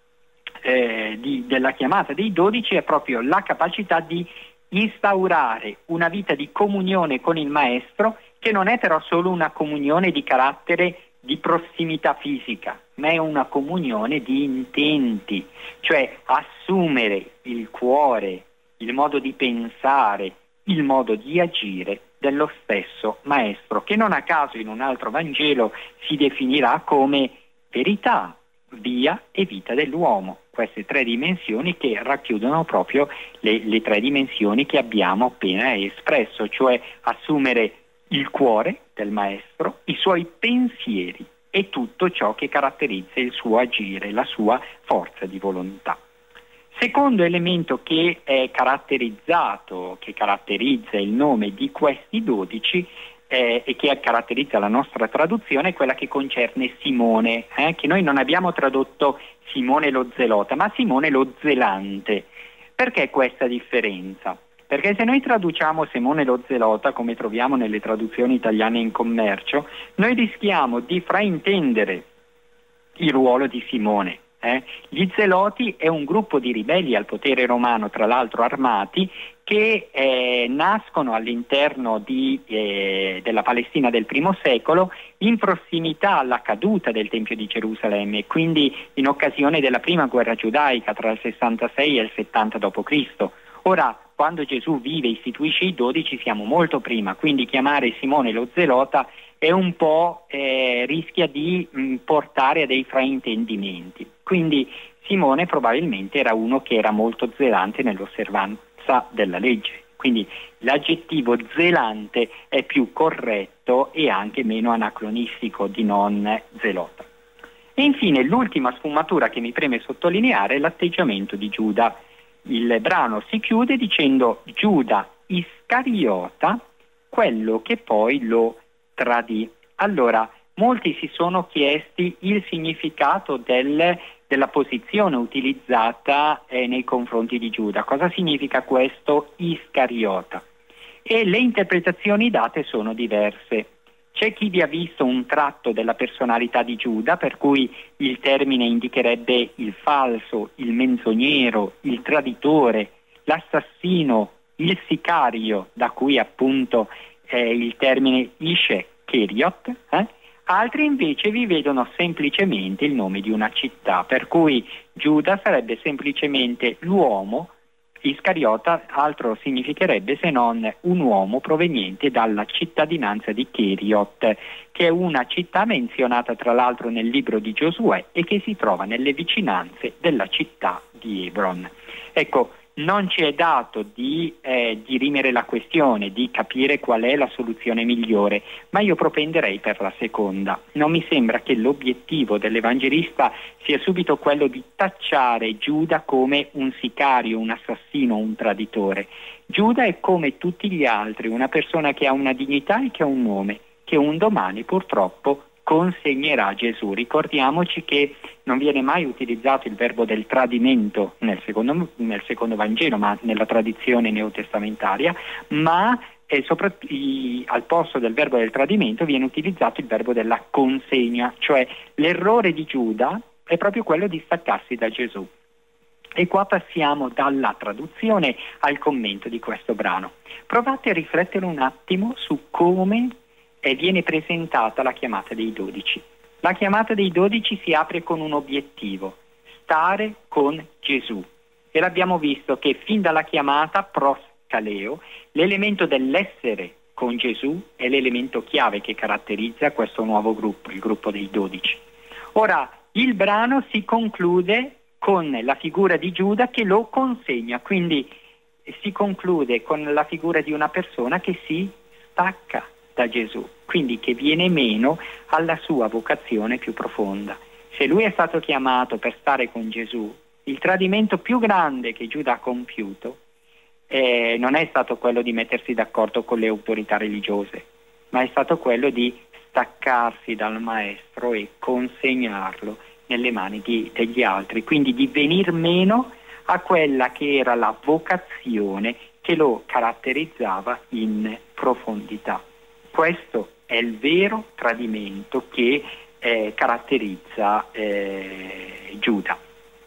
eh, di, della chiamata dei dodici è proprio la capacità di instaurare una vita di comunione con il Maestro, che non è però solo una comunione di carattere di prossimità fisica, ma è una comunione di intenti, cioè assumere il cuore, il modo di pensare, il modo di agire dello stesso Maestro, che non a caso in un altro Vangelo si definirà come verità, via e vita dell'uomo. Queste tre dimensioni che racchiudono proprio le, le tre dimensioni che abbiamo appena espresso, cioè assumere il cuore del Maestro, i suoi pensieri e tutto ciò che caratterizza il suo agire, la sua forza di volontà. Secondo elemento che è caratterizzato, che caratterizza il nome di questi dodici eh, e che caratterizza la nostra traduzione è quella che concerne Simone, eh, che noi non abbiamo tradotto Simone lo Zelota, ma Simone lo Zelante. Perché questa differenza? Perché se noi traduciamo Simone lo Zelota, come troviamo nelle traduzioni italiane in commercio, noi rischiamo di fraintendere il ruolo di Simone. Eh? Gli Zeloti è un gruppo di ribelli al potere romano, tra l'altro armati, che eh, nascono all'interno di, eh, della Palestina del primo secolo in prossimità alla caduta del Tempio di Gerusalemme, quindi in occasione della prima guerra giudaica tra il sessantasei e il settanta dopo Cristo. Ora, quando Gesù vive e istituisce i dodici siamo molto prima, quindi chiamare Simone lo Zelota è un po' eh, rischia di mh, portare a dei fraintendimenti. Quindi Simone probabilmente era uno che era molto zelante nell'osservanza della legge. Quindi l'aggettivo zelante è più corretto e anche meno anacronistico di non zelota. E infine l'ultima sfumatura che mi preme sottolineare è l'atteggiamento di Giuda. Il brano si chiude dicendo Giuda Iscariota, quello che poi lo tradì. Allora, molti si sono chiesti il significato del, della posizione utilizzata eh, nei confronti di Giuda. Cosa significa questo Iscariota? E le interpretazioni date sono diverse. C'è chi vi ha visto un tratto della personalità di Giuda, per cui il termine indicherebbe il falso, il menzognero, il traditore, l'assassino, il sicario, da cui appunto eh, il termine Ishe Keriot. Eh? Altri invece vi vedono semplicemente il nome di una città, per cui Giuda sarebbe semplicemente l'uomo. Iscariota altro significherebbe se non un uomo proveniente dalla cittadinanza di Keriot, che è una città menzionata tra l'altro nel libro di Giosuè e che si trova nelle vicinanze della città di Hebron. Ecco, non ci è dato di eh, dirimere la questione, di capire qual è la soluzione migliore, ma io propenderei per la seconda. Non mi sembra che l'obiettivo dell'Evangelista sia subito quello di tacciare Giuda come un sicario, un assassino, un traditore. Giuda è come tutti gli altri, una persona che ha una dignità e che ha un nome, che un domani purtroppo consegnerà Gesù. Ricordiamoci che non viene mai utilizzato il verbo del tradimento nel secondo, nel secondo Vangelo, ma nella tradizione neotestamentaria, ma eh, soprattutto, i, al posto del verbo del tradimento viene utilizzato il verbo della consegna, cioè l'errore di Giuda è proprio quello di staccarsi da Gesù. E qua passiamo dalla traduzione al commento di questo brano. Provate a riflettere un attimo su come e viene presentata la chiamata dei dodici. La chiamata dei dodici si apre con un obiettivo, stare con Gesù. E l'abbiamo visto che fin dalla chiamata proscaleo, l'elemento dell'essere con Gesù è l'elemento chiave che caratterizza questo nuovo gruppo, il gruppo dei dodici. Ora, il brano si conclude con la figura di Giuda che lo consegna, quindi si conclude con la figura di una persona che si stacca da Gesù, quindi che viene meno alla sua vocazione più profonda. Se lui è stato chiamato per stare con Gesù, il tradimento più grande che Giuda ha compiuto eh, non è stato quello di mettersi d'accordo con le autorità religiose, ma è stato quello di staccarsi dal maestro e consegnarlo nelle mani di, degli altri, quindi di venir meno a quella che era la vocazione che lo caratterizzava in profondità. Questo è il vero tradimento che eh, caratterizza eh, Giuda.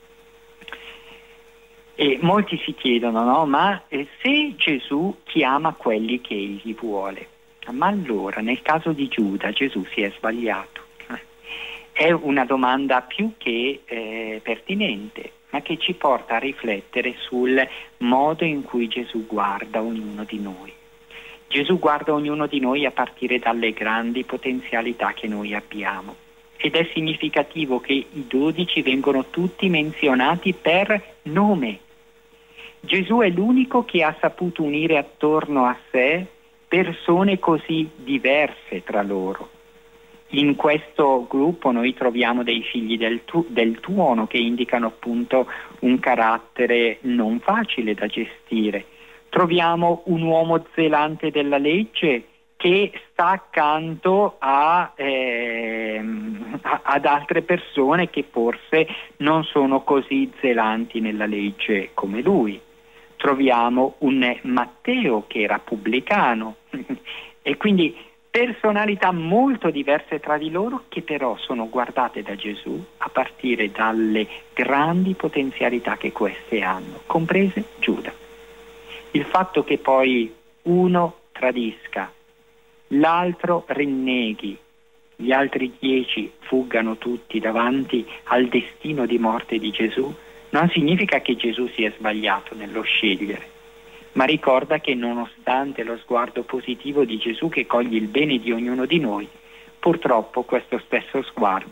E molti si chiedono, no? Ma eh, se Gesù chiama quelli che egli vuole, ma allora nel caso di Giuda Gesù si è sbagliato? È una domanda più che eh, pertinente, ma che ci porta a riflettere sul modo in cui Gesù guarda ognuno di noi. Gesù guarda ognuno di noi a partire dalle grandi potenzialità che noi abbiamo. Ed è significativo che i dodici vengono tutti menzionati per nome. Gesù è l'unico che ha saputo unire attorno a sé persone così diverse tra loro. In questo gruppo noi troviamo dei figli del, tu- del tuono che indicano appunto un carattere non facile da gestire. Troviamo un uomo zelante della legge che sta accanto a, ehm, a, ad altre persone che forse non sono così zelanti nella legge come lui. Troviamo un Matteo che era pubblicano e quindi personalità molto diverse tra di loro che però sono guardate da Gesù a partire dalle grandi potenzialità che queste hanno, comprese Giuda. Il fatto che poi uno tradisca, l'altro rinneghi, gli altri dieci fuggano tutti davanti al destino di morte di Gesù, non significa che Gesù sia sbagliato nello scegliere, ma ricorda che nonostante lo sguardo positivo di Gesù che coglie il bene di ognuno di noi, purtroppo questo stesso sguardo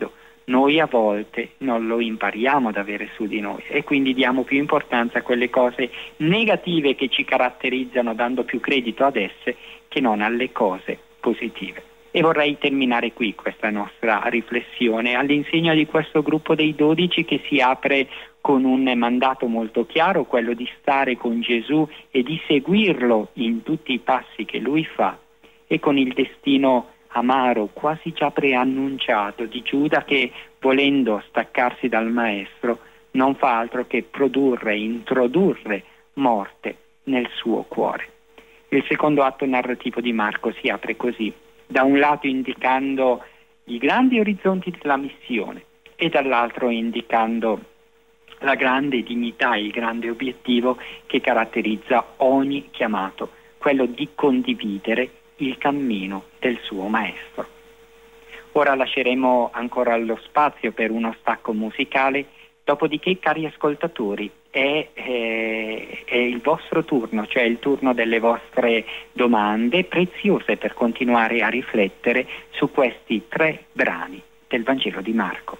noi a volte non lo impariamo ad avere su di noi e quindi diamo più importanza a quelle cose negative che ci caratterizzano, dando più credito ad esse che non alle cose positive. E vorrei terminare qui questa nostra riflessione all'insegna di questo gruppo dei dodici che si apre con un mandato molto chiaro, quello di stare con Gesù e di seguirlo in tutti i passi che lui fa, e con il destino amaro, quasi già preannunciato, di Giuda che, volendo staccarsi dal Maestro, non fa altro che produrre, introdurre morte nel suo cuore. Il secondo atto narrativo di Marco si apre così, da un lato indicando i grandi orizzonti della missione e dall'altro indicando la grande dignità, il grande obiettivo che caratterizza ogni chiamato, quello di condividere il cammino del suo maestro. Ora lasceremo ancora lo spazio per uno stacco musicale, dopodiché, cari ascoltatori, è, è, è il vostro turno, cioè il turno delle vostre domande preziose per continuare a riflettere su questi tre brani del Vangelo di Marco.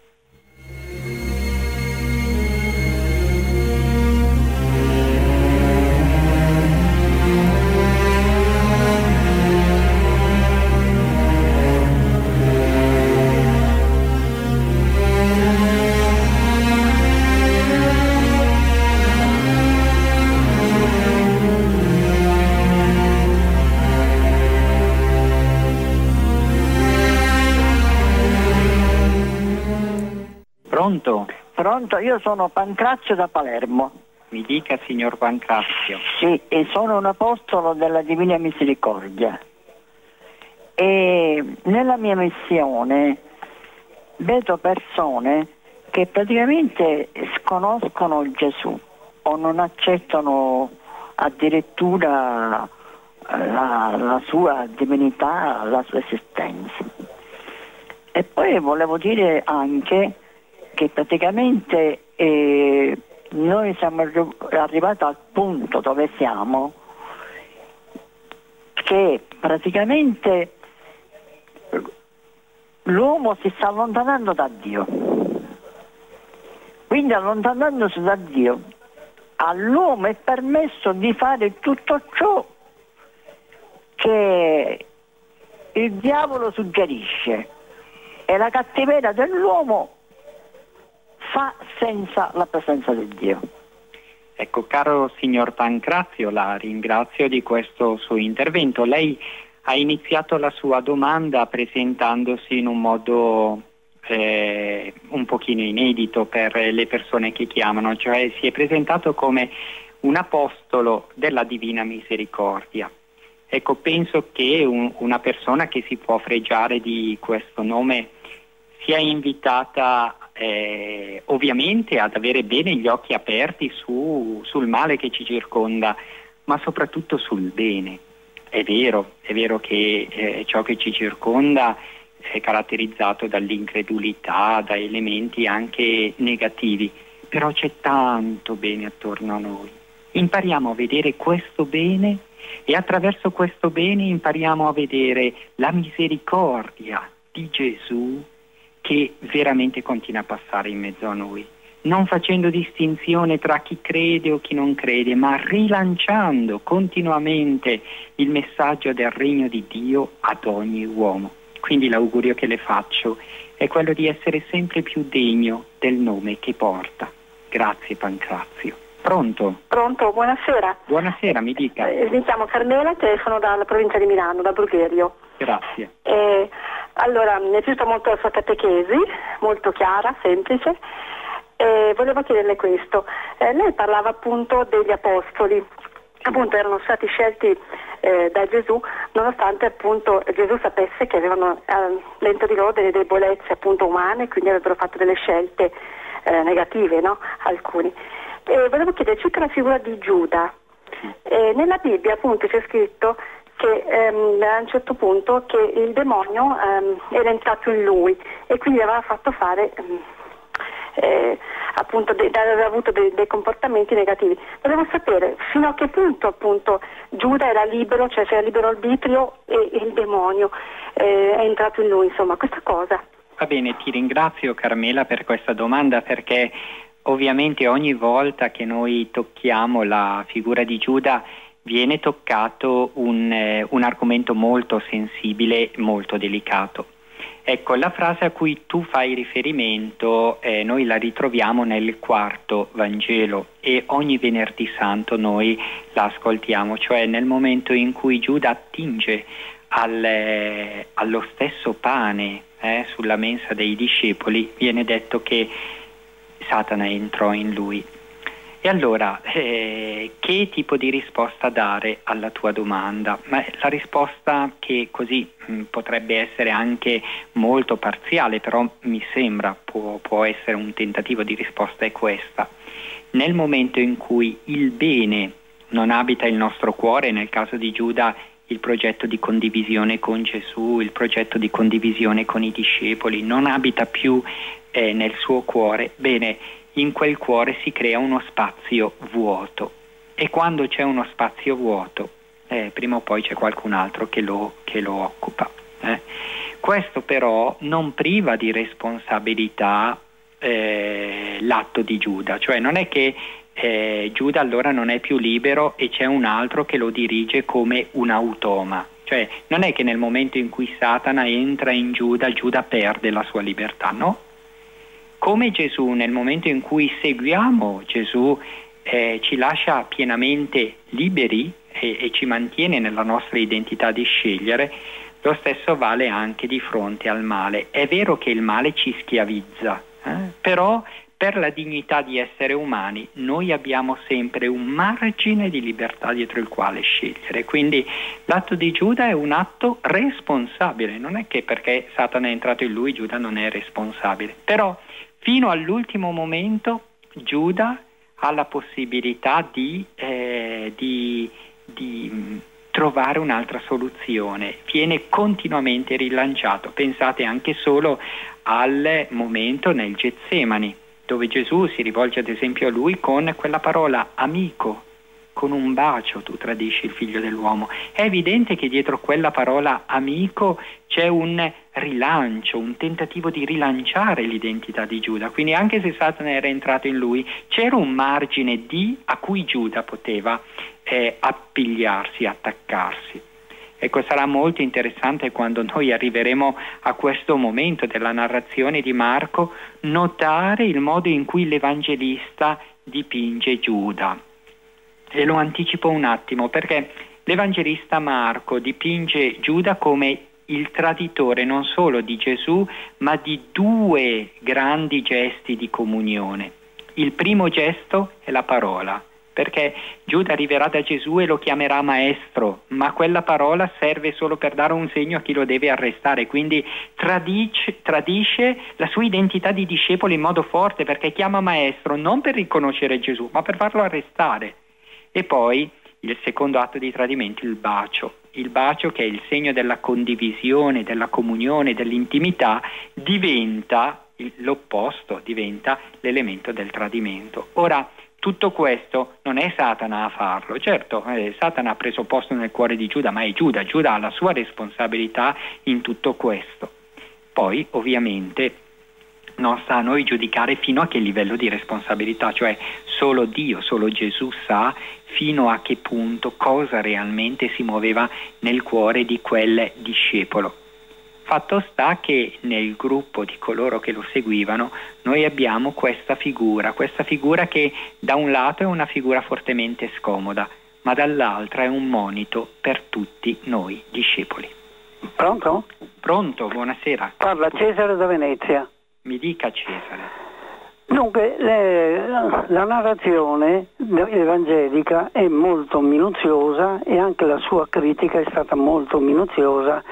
Pronto? Pronto, io sono Pancrazio da Palermo. Mi dica, signor Pancrazio. Sì, e sono un apostolo della Divina Misericordia. E nella mia missione vedo persone che praticamente sconoscono Gesù o non accettano addirittura la, la sua divinità, la sua esistenza. E poi volevo dire anche che praticamente eh, noi siamo arrivati al punto dove siamo che praticamente l'uomo si sta allontanando da Dio. Quindi allontanandosi da Dio, all'uomo è permesso di fare tutto ciò che il diavolo suggerisce e la cattiveria dell'uomo fa senza la presenza di Dio. Ecco, caro signor Pancrazio, la ringrazio di questo suo intervento. Lei ha iniziato la sua domanda presentandosi in un modo eh, un pochino inedito per le persone che chiamano, cioè si è presentato come un apostolo della Divina Misericordia. Ecco, penso che un, una persona che si può fregiare di questo nome sia invitata Eh, ovviamente ad avere bene gli occhi aperti su, sul male che ci circonda, ma soprattutto sul bene. È vero, è vero che eh, ciò che ci circonda è caratterizzato dall'incredulità, da elementi anche negativi, però c'è tanto bene attorno a noi. Impariamo a vedere questo bene e attraverso questo bene impariamo a vedere la misericordia di Gesù che veramente continua a passare in mezzo a noi, non facendo distinzione tra chi crede o chi non crede, ma rilanciando continuamente il messaggio del regno di Dio ad ogni uomo. Quindi l'augurio che le faccio è quello di essere sempre più degno del nome che porta. Grazie Pancrazio. Pronto? Pronto, buonasera. Buonasera, mi dica. Eh, mi chiamo Carmela, telefono dalla provincia di Milano, da Brugherio. Grazie. Eh, allora, mi è piaciuta molto la sua catechesi, molto chiara, semplice. Eh, volevo chiederle questo. Eh, lei parlava appunto degli apostoli, appunto erano stati scelti eh, da Gesù, nonostante appunto Gesù sapesse che avevano eh, dentro di loro delle debolezze appunto umane, quindi avrebbero fatto delle scelte eh, negative, no? Alcuni. E volevo chiedere circa la figura di Giuda. Eh, nella Bibbia appunto c'è scritto che ehm, a un certo punto che il demonio ehm, era entrato in lui e quindi aveva fatto fare ehm, eh, appunto de- aveva avuto de- dei comportamenti negativi. Volevo sapere fino a che punto appunto Giuda era libero, cioè c'era libero arbitrio e, e il demonio eh, è entrato in lui, insomma, questa cosa. Va bene, ti ringrazio Carmela per questa domanda, perché ovviamente ogni volta che noi tocchiamo la figura di Giuda viene toccato un, eh, un argomento molto sensibile, molto delicato. Ecco, la frase a cui tu fai riferimento eh, noi la ritroviamo nel quarto Vangelo e ogni venerdì santo noi la ascoltiamo, cioè nel momento in cui Giuda attinge al, eh, allo stesso pane eh, sulla mensa dei discepoli, viene detto che Satana entrò in lui. E allora, eh, che tipo di risposta dare alla tua domanda? Ma la risposta che così mh, potrebbe essere anche molto parziale, però mi sembra può, può essere un tentativo di risposta, è questa. Nel momento in cui il bene non abita il nostro cuore, nel caso di Giuda il progetto di condivisione con Gesù, il progetto di condivisione con i discepoli, non abita più eh, nel suo cuore, bene, in quel cuore si crea uno spazio vuoto e quando c'è uno spazio vuoto eh, prima o poi c'è qualcun altro che lo, che lo occupa. Eh. Questo però non priva di responsabilità eh, l'atto di Giuda, cioè non è che eh, Giuda allora non è più libero e c'è un altro che lo dirige come un automa, cioè non è che nel momento in cui Satana entra in Giuda, Giuda perde la sua libertà, no? Come Gesù, nel momento in cui seguiamo Gesù, eh, ci lascia pienamente liberi e, e ci mantiene nella nostra identità di scegliere, lo stesso vale anche di fronte al male. È vero che il male ci schiavizza, eh? Però per la dignità di essere umani noi abbiamo sempre un margine di libertà dietro il quale scegliere. Quindi l'atto di Giuda è un atto responsabile, non è che perché Satana è entrato in lui Giuda non è responsabile, però fino all'ultimo momento Giuda ha la possibilità di, eh, di, di mh, trovare un'altra soluzione, viene continuamente rilanciato. Pensate anche solo al momento nel Getsemani, dove Gesù si rivolge ad esempio a lui con quella parola amico, con un bacio tu tradisci il figlio dell'uomo. È evidente che dietro quella parola amico c'è un rilancio, un tentativo di rilanciare l'identità di Giuda, quindi anche se Satana era entrato in lui c'era un margine di a cui Giuda poteva eh, appigliarsi, attaccarsi. Ecco, sarà molto interessante quando noi arriveremo a questo momento della narrazione di Marco notare il modo in cui l'Evangelista dipinge Giuda. E lo anticipo un attimo perché l'Evangelista Marco dipinge Giuda come il traditore non solo di Gesù ma di due grandi gesti di comunione. Il primo gesto è la parola, perché Giuda arriverà da Gesù e lo chiamerà maestro, ma quella parola serve solo per dare un segno a chi lo deve arrestare, quindi tradice, tradisce la sua identità di discepolo in modo forte, perché chiama maestro non per riconoscere Gesù ma per farlo arrestare. E poi il secondo atto di tradimento, il bacio. Il bacio, che è il segno della condivisione, della comunione, dell'intimità, diventa l'opposto, diventa l'elemento del tradimento. Ora, tutto questo non è Satana a farlo, certo, eh, Satana ha preso posto nel cuore di Giuda, ma è Giuda, Giuda ha la sua responsabilità in tutto questo. Poi, ovviamente, non sta a noi giudicare fino a che livello di responsabilità, cioè solo Dio, solo Gesù sa fino a che punto, cosa realmente si muoveva nel cuore di quel discepolo. Fatto sta che nel gruppo di coloro che lo seguivano noi abbiamo questa figura, questa figura che da un lato è una figura fortemente scomoda, ma dall'altra è un monito per tutti noi discepoli. Pronto? Pronto, buonasera. Parla Cesare da Venezia. Mi dica Cesare. Dunque, le, la narrazione evangelica è molto minuziosa e anche la sua critica è stata molto minuziosa,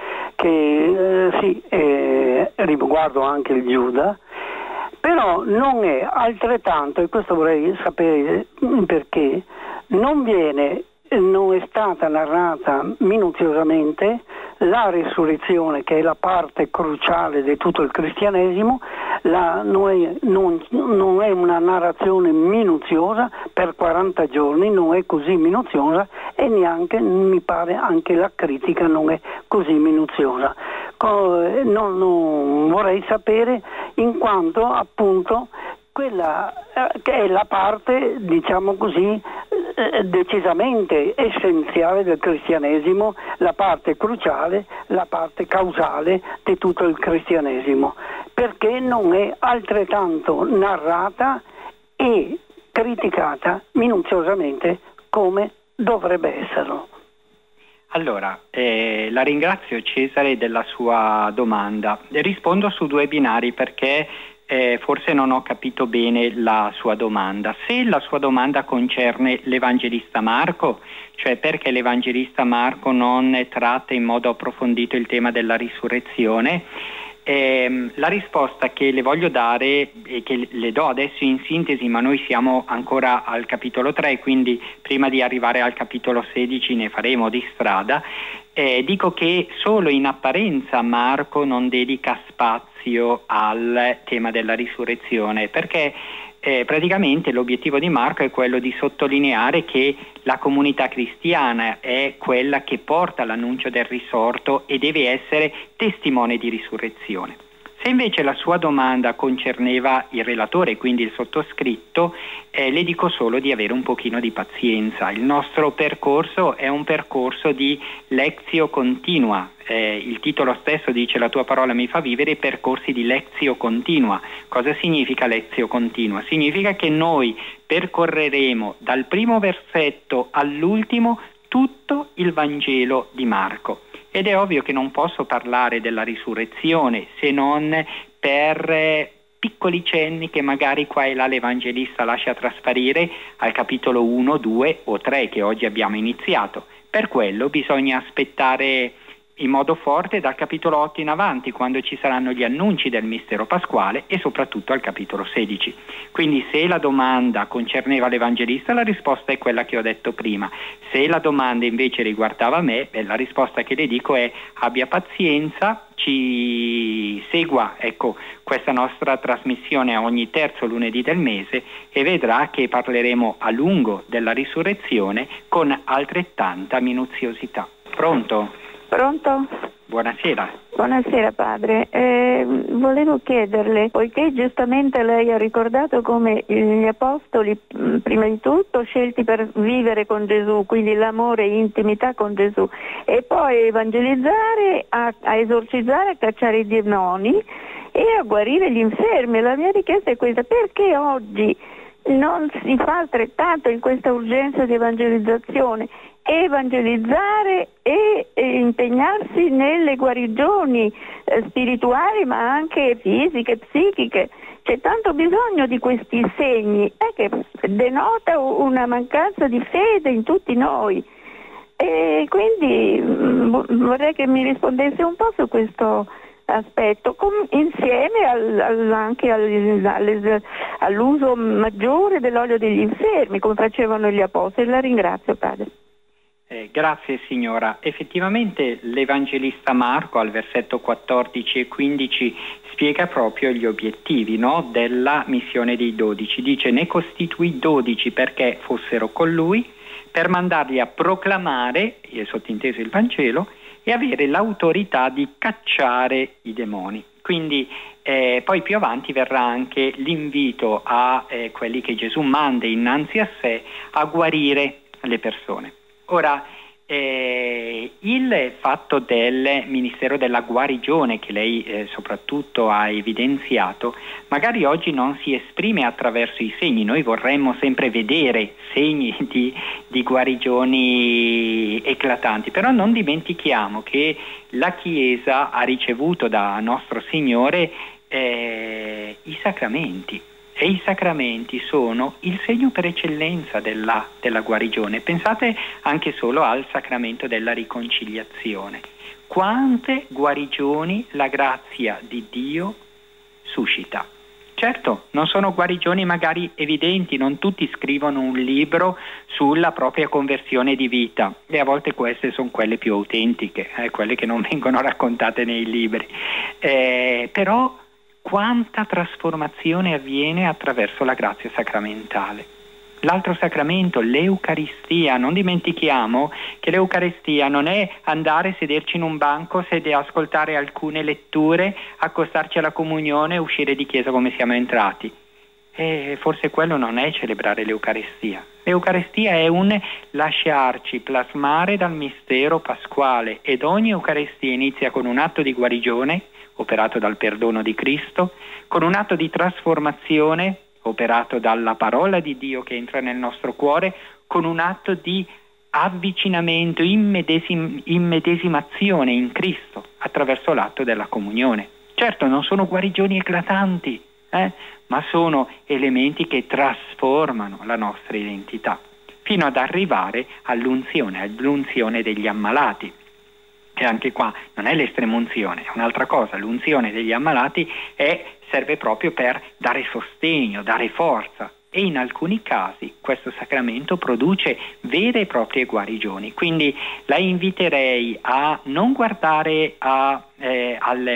che eh, sì, eh, riguardo anche il Giuda, però non è altrettanto, e questo vorrei sapere perché, non viene, non è stata narrata minuziosamente la risurrezione, che è la parte cruciale di tutto il cristianesimo. La, non, è, non, non è una narrazione minuziosa, per quaranta giorni non è così minuziosa, e neanche, mi pare, anche la critica non è così minuziosa. non, non vorrei sapere, in quanto appunto quella eh, che è la parte, diciamo così, eh, decisamente essenziale del cristianesimo, la parte cruciale, la parte causale di tutto il cristianesimo, perché non è altrettanto narrata e criticata minuziosamente come dovrebbe esserlo. Allora, eh, la ringrazio Cesare della sua domanda. Rispondo su due binari perché eh, forse non ho capito bene la sua domanda. Se la sua domanda concerne l'Evangelista Marco, cioè perché l'Evangelista Marco non tratta in modo approfondito il tema della risurrezione, Eh, la risposta che le voglio dare e che le do adesso in sintesi, ma noi siamo ancora al capitolo tre, quindi prima di arrivare al capitolo sedici ne faremo di strada, eh, dico che solo in apparenza Marco non dedica spazio al tema della risurrezione, perché Eh, praticamente l'obiettivo di Marco è quello di sottolineare che la comunità cristiana è quella che porta l'annuncio del risorto e deve essere testimone di risurrezione. Se invece la sua domanda concerneva il relatore, quindi il sottoscritto, eh, le dico solo di avere un pochino di pazienza. Il nostro percorso è un percorso di lezio continua. Eh, il titolo stesso dice "La tua parola mi fa vivere", percorsi di lezio continua. Cosa significa lezio continua? Significa che noi percorreremo dal primo versetto all'ultimo tutto il Vangelo di Marco. Ed è ovvio che non posso parlare della risurrezione se non per eh, piccoli cenni che magari qua e là l'Evangelista lascia trasparire al capitolo uno, due o tre che oggi abbiamo iniziato. Per quello bisogna aspettare in modo forte dal capitolo otto in avanti, quando ci saranno gli annunci del mistero pasquale, e soprattutto al capitolo sedici. Quindi se la domanda concerneva l'Evangelista, la risposta è quella che ho detto prima. Se la domanda invece riguardava me, beh, la risposta che le dico è: abbia pazienza, ci segua ecco questa nostra trasmissione a ogni terzo lunedì del mese e vedrà che parleremo a lungo della risurrezione con altrettanta minuziosità. Pronto? Pronto? Buonasera. Buonasera padre, eh, volevo chiederle, poiché giustamente lei ha ricordato come gli apostoli prima di tutto scelti per vivere con Gesù, quindi l'amore e intimità con Gesù, e poi evangelizzare, a, a esorcizzare, a cacciare i demoni e a guarire gli infermi. La mia richiesta è questa: perché oggi non si fa altrettanto in questa urgenza di evangelizzazione? Evangelizzare e, e impegnarsi nelle guarigioni eh, spirituali, ma anche fisiche, psichiche. C'è tanto bisogno di questi segni, eh, che denota una mancanza di fede in tutti noi. E quindi mh, vorrei che mi rispondesse un po' su questo aspetto, com- insieme al, al, anche al, al, all'uso maggiore dell'olio degli infermi, come facevano gli apostoli. La ringrazio, padre. Eh, grazie signora. Effettivamente l'Evangelista Marco al versetto quattordici e quindici spiega proprio gli obiettivi, no, della missione dei dodici. Dice: ne costituì dodici perché fossero con lui, per mandarli a proclamare, è sottinteso il Vangelo, e avere l'autorità di cacciare i demoni. Quindi eh, poi più avanti verrà anche l'invito a eh, quelli che Gesù manda innanzi a sé a guarire le persone. Ora, eh, il fatto del Ministero della Guarigione che lei eh, soprattutto ha evidenziato, magari oggi non si esprime attraverso i segni. Noi vorremmo sempre vedere segni di, di guarigioni eclatanti, però non dimentichiamo che la Chiesa ha ricevuto da nostro Signore eh, i sacramenti. E i sacramenti sono il segno per eccellenza della, della guarigione. Pensate anche solo al sacramento della riconciliazione. Quante guarigioni la grazia di Dio suscita. Certo, non sono guarigioni magari evidenti, non tutti scrivono un libro sulla propria conversione di vita, e a volte queste sono quelle più autentiche, eh, quelle che non vengono raccontate nei libri. Eh, però quanta trasformazione avviene attraverso la grazia sacramentale. L'altro sacramento, l'Eucaristia. Non dimentichiamo che l'Eucaristia non è andare, sederci in un banco, sede, ascoltare alcune letture, accostarci alla comunione e uscire di chiesa come siamo entrati. E forse quello non è celebrare l'Eucaristia. L'Eucaristia è un lasciarci plasmare dal mistero pasquale, ed ogni Eucaristia inizia con un atto di guarigione operato dal perdono di Cristo, con un atto di trasformazione operato dalla parola di Dio che entra nel nostro cuore, con un atto di avvicinamento, immedesim- immedesimazione in Cristo attraverso l'atto della comunione. Certo, non sono guarigioni eclatanti, eh? ma sono elementi che trasformano la nostra identità, fino ad arrivare all'unzione, all'unzione degli ammalati. E anche qua non è l'estremunzione, è un'altra cosa. L'unzione degli ammalati è, serve proprio per dare sostegno, dare forza, e in alcuni casi questo sacramento produce vere e proprie guarigioni. Quindi la inviterei a non guardare a, eh,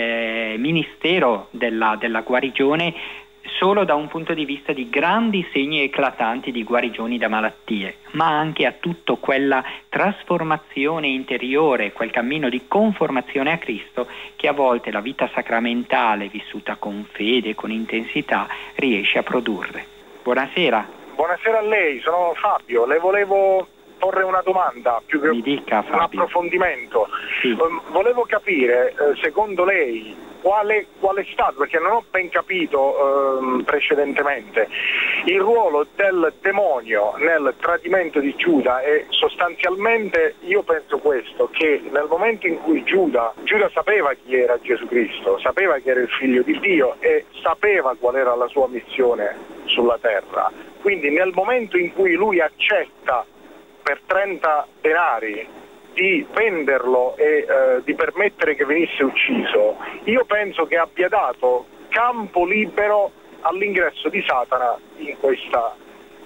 al ministero della, della guarigione solo da un punto di vista di grandi segni eclatanti di guarigioni da malattie, ma anche a tutta quella trasformazione interiore, quel cammino di conformazione a Cristo che a volte la vita sacramentale vissuta con fede, con intensità, riesce a produrre. Buonasera. Buonasera a lei, sono Fabio, le volevo porre una domanda, più che Mi dica, un Fabio. approfondimento. Sì. Volevo capire, eh, secondo lei, quale, qual è stato, perché non ho ben capito eh, precedentemente, il ruolo del demonio nel tradimento di Giuda. E sostanzialmente io penso questo, che nel momento in cui Giuda, Giuda sapeva chi era Gesù Cristo, sapeva che era il figlio di Dio e sapeva qual era la sua missione sulla terra, quindi nel momento in cui lui accetta per trenta denari di venderlo e eh, di permettere che venisse ucciso, io penso che abbia dato campo libero all'ingresso di Satana in questa,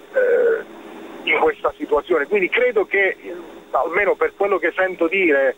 eh, in questa situazione. Quindi credo che, almeno per quello che sento dire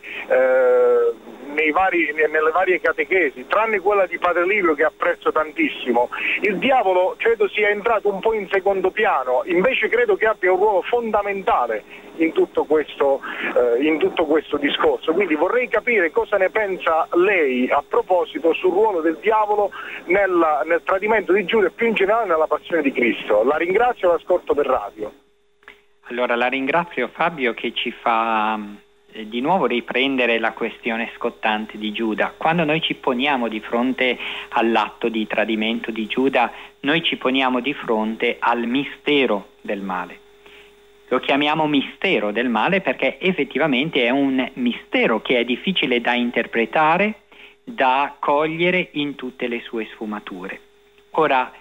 eh, nei vari, nelle varie catechesi, tranne quella di Padre Livio che apprezzo tantissimo, il diavolo credo sia entrato un po' in secondo piano, invece credo che abbia un ruolo fondamentale in tutto questo, eh, in tutto questo discorso. Quindi vorrei capire cosa ne pensa lei a proposito sul ruolo del diavolo nel, nel tradimento di Giuda e più in generale nella passione di Cristo. La ringrazio e l'ascolto per radio. Allora la ringrazio, Fabio, che ci fa eh, di nuovo riprendere la questione scottante di Giuda. Quando noi ci poniamo di fronte all'atto di tradimento di Giuda, noi ci poniamo di fronte al mistero del male. Lo chiamiamo mistero del male perché effettivamente è un mistero che è difficile da interpretare, da cogliere in tutte le sue sfumature. Ora,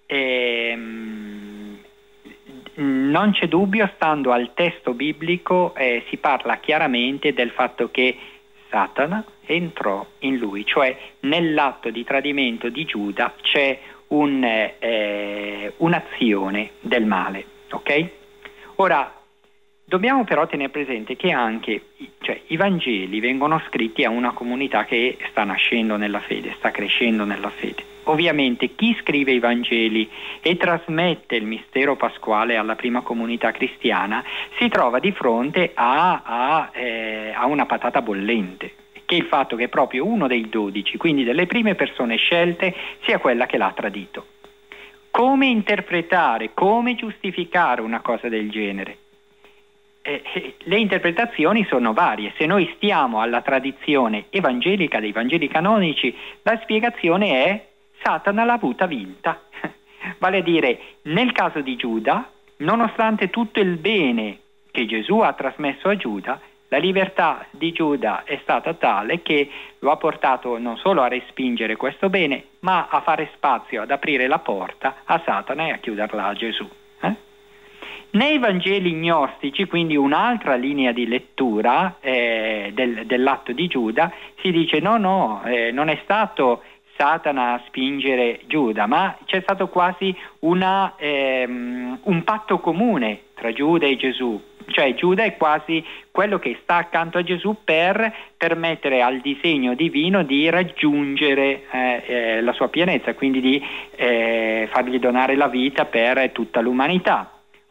ehm, non c'è dubbio, stando al testo biblico, eh, si parla chiaramente del fatto che Satana entrò in lui, cioè nell'atto di tradimento di Giuda c'è un, eh, un'azione del male, ok? Ora, dobbiamo però tenere presente che anche cioè, i Vangeli vengono scritti a una comunità che sta nascendo nella fede, sta crescendo nella fede. Ovviamente chi scrive i Vangeli e trasmette il mistero pasquale alla prima comunità cristiana si trova di fronte a, a, eh, a una patata bollente, che è il fatto che proprio uno dei dodici, quindi delle prime persone scelte, sia quella che l'ha tradito. Come interpretare, come giustificare una cosa del genere? Eh, eh, le interpretazioni sono varie. Se noi stiamo alla tradizione evangelica, dei Vangeli canonici, la spiegazione è: Satana l'ha avuta vinta. Vale a dire, nel caso di Giuda, nonostante tutto il bene che Gesù ha trasmesso a Giuda, la libertà di Giuda è stata tale che lo ha portato non solo a respingere questo bene, ma a fare spazio, ad aprire la porta a Satana e a chiuderla a Gesù. Eh? Nei Vangeli gnostici, quindi un'altra linea di lettura eh, del, dell'atto di Giuda, si dice no, no, eh, non è stato Satana a spingere Giuda, ma c'è stato quasi una, ehm, un patto comune tra Giuda e Gesù. Cioè Giuda è quasi quello che sta accanto a Gesù per permettere al disegno divino di raggiungere eh, eh, la sua pienezza, quindi di eh, fargli donare la vita per tutta l'umanità.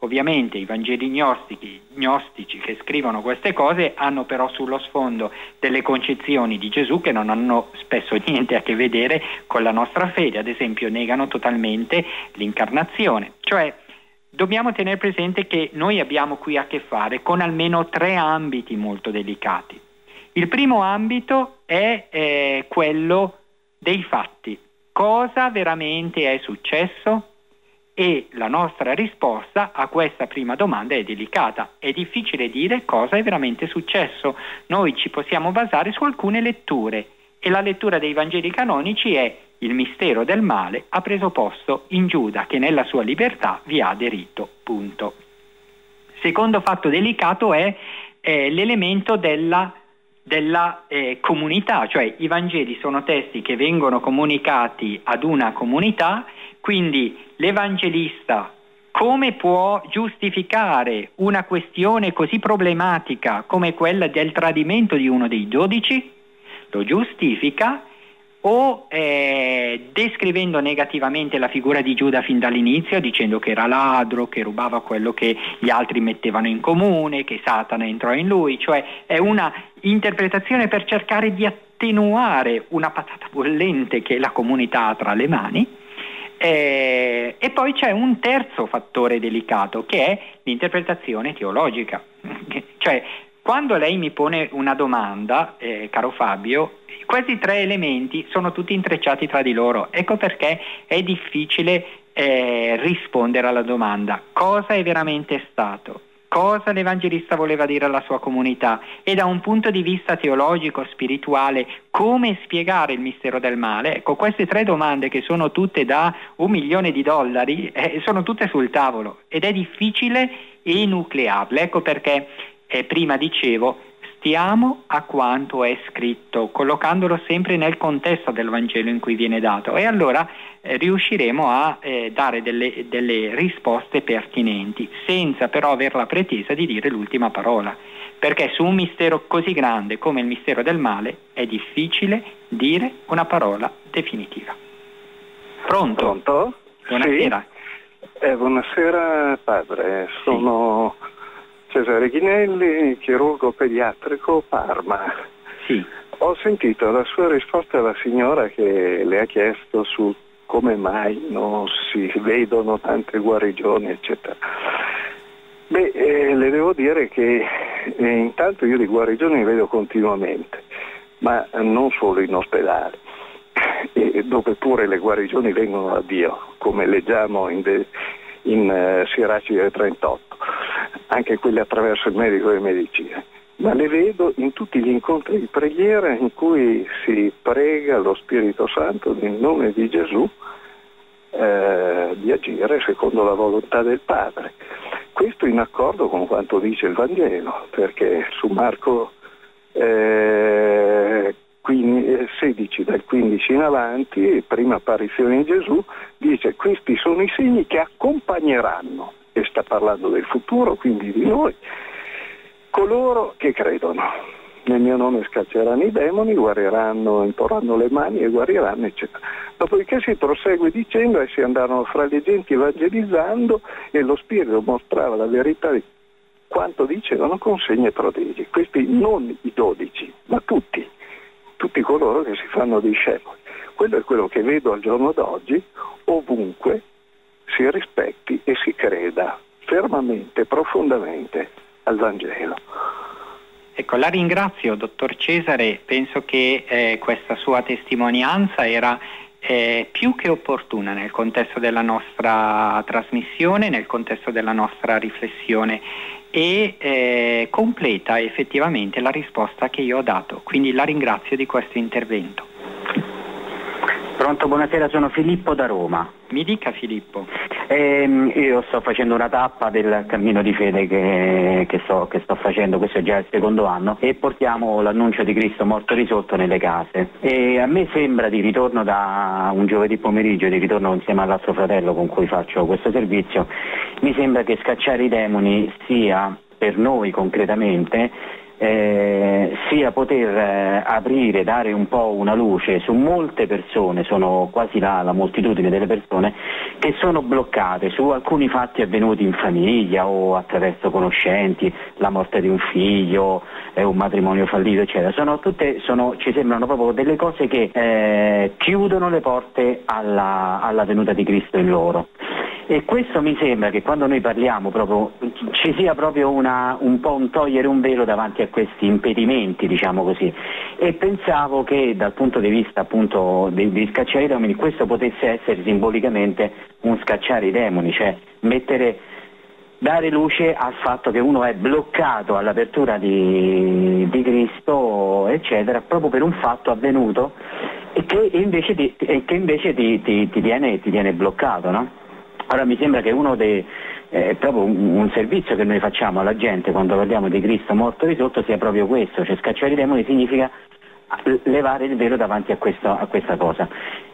Ovviamente i Vangeli gnostici, gnostici che scrivono queste cose hanno però sullo sfondo delle concezioni di Gesù che non hanno spesso niente a che vedere con la nostra fede. Ad esempio negano totalmente l'incarnazione. Cioè dobbiamo tenere presente che noi abbiamo qui a che fare con almeno tre ambiti molto delicati. Il primo ambito è eh, quello dei fatti. Cosa veramente è successo? E la nostra risposta a questa prima domanda è delicata. È difficile dire cosa è veramente successo. Noi ci possiamo basare su alcune letture e la lettura dei Vangeli canonici è: il mistero del male ha preso posto in Giuda che nella sua libertà vi ha aderito. Punto. Secondo fatto delicato è eh, l'elemento della della eh, comunità, cioè i Vangeli sono testi che vengono comunicati ad una comunità, quindi l'Evangelista come può giustificare una questione così problematica come quella del tradimento di uno dei dodici? Lo giustifica o eh, descrivendo negativamente la figura di Giuda fin dall'inizio, dicendo che era ladro, che rubava quello che gli altri mettevano in comune, che Satana entrò in lui, cioè è una interpretazione per cercare di attenuare una patata bollente che la comunità ha tra le mani. Eh, e poi c'è un terzo fattore delicato che è l'interpretazione teologica. Cioè, quando lei mi pone una domanda, eh, caro Fabio, questi tre elementi sono tutti intrecciati tra di loro. Ecco perché è difficile eh, rispondere alla domanda: cosa è veramente stato? Cosa l'Evangelista voleva dire alla sua comunità? E da un punto di vista teologico, spirituale, come spiegare il mistero del male? Ecco, queste tre domande, che sono tutte da un milione di dollari, eh, sono tutte sul tavolo ed è difficile enuclearle. Ecco perché eh, prima dicevo, stiamo a quanto è scritto, collocandolo sempre nel contesto del Vangelo in cui viene dato, e allora eh, riusciremo a eh, dare delle, delle risposte pertinenti, senza però aver la pretesa di dire l'ultima parola, perché su un mistero così grande come il mistero del male è difficile dire una parola definitiva. Pronto? Pronto? Buonasera. Sì. Eh, buonasera padre, sono... Sì. Cesare Ghinelli, chirurgo pediatrico, Parma. Sì. Ho sentito la sua risposta alla signora che le ha chiesto su come mai non si vedono tante guarigioni, eccetera. Beh, eh, le devo dire che eh, intanto io di guarigioni ne vedo continuamente, ma non solo in ospedale, eh, dove pure le guarigioni vengono da Dio, come leggiamo in, de, in uh, Siracide trentotto. Anche quelle attraverso il medico e le medicine, ma le vedo in tutti gli incontri di preghiera in cui si prega lo Spirito Santo nel nome di Gesù eh, di agire secondo la volontà del Padre. Questo in accordo con quanto dice il Vangelo, perché su Marco eh, sedici dal quindici in avanti, prima apparizione di Gesù, dice: questi sono i segni che accompagneranno, e sta parlando del futuro, quindi di noi, coloro che credono. Nel mio nome scacceranno i demoni, guariranno, imporranno le mani e guariranno, eccetera. Dopodiché si prosegue dicendo: e si andarono fra le genti evangelizzando, e lo Spirito mostrava la verità di quanto dicevano con segni e prodigi. Questi non i dodici, ma tutti, tutti coloro che si fanno discepoli. Quello è quello che vedo al giorno d'oggi, ovunque si rispetti e si creda fermamente, profondamente al Vangelo. Ecco, la ringrazio, dottor Cesare. Penso che eh, questa sua testimonianza era eh, più che opportuna nel contesto della nostra trasmissione, nel contesto della nostra riflessione, e eh, completa effettivamente la risposta che io ho dato. Quindi la ringrazio di questo intervento. Pronto, buonasera, sono Filippo da Roma. Mi dica, Filippo. Eh, io sto facendo una tappa del cammino di fede che, che, sto, che sto facendo, questo è già il secondo anno, e portiamo l'annuncio di Cristo morto risorto nelle case. E a me sembra, di ritorno da un giovedì pomeriggio, di ritorno insieme all'altro fratello con cui faccio questo servizio, mi sembra che scacciare i demoni sia per noi concretamente eh, sia poter eh, aprire, dare un po' una luce su molte persone, sono quasi la, la moltitudine delle persone che sono bloccate su alcuni fatti avvenuti in famiglia o attraverso conoscenti, la morte di un figlio, eh, un matrimonio fallito, eccetera. Sono tutte, sono, ci sembrano proprio delle cose che eh, chiudono le porte alla, alla venuta di Cristo in loro. E questo mi sembra che quando noi parliamo proprio ci sia proprio una, un po' un togliere un velo davanti a questi impedimenti, diciamo così, e pensavo che dal punto di vista appunto di, di scacciare i demoni questo potesse essere simbolicamente un scacciare i demoni, cioè mettere, dare luce al fatto che uno è bloccato all'apertura di, di Cristo, eccetera, proprio per un fatto avvenuto e che invece ti, e che invece ti, ti, ti, viene, ti viene bloccato, no? Allora mi sembra che uno dei eh, proprio un, un servizio che noi facciamo alla gente quando parliamo di Cristo morto risorto sia proprio questo, cioè scacciare i demoni significa levare il velo davanti a, questo, a questa cosa.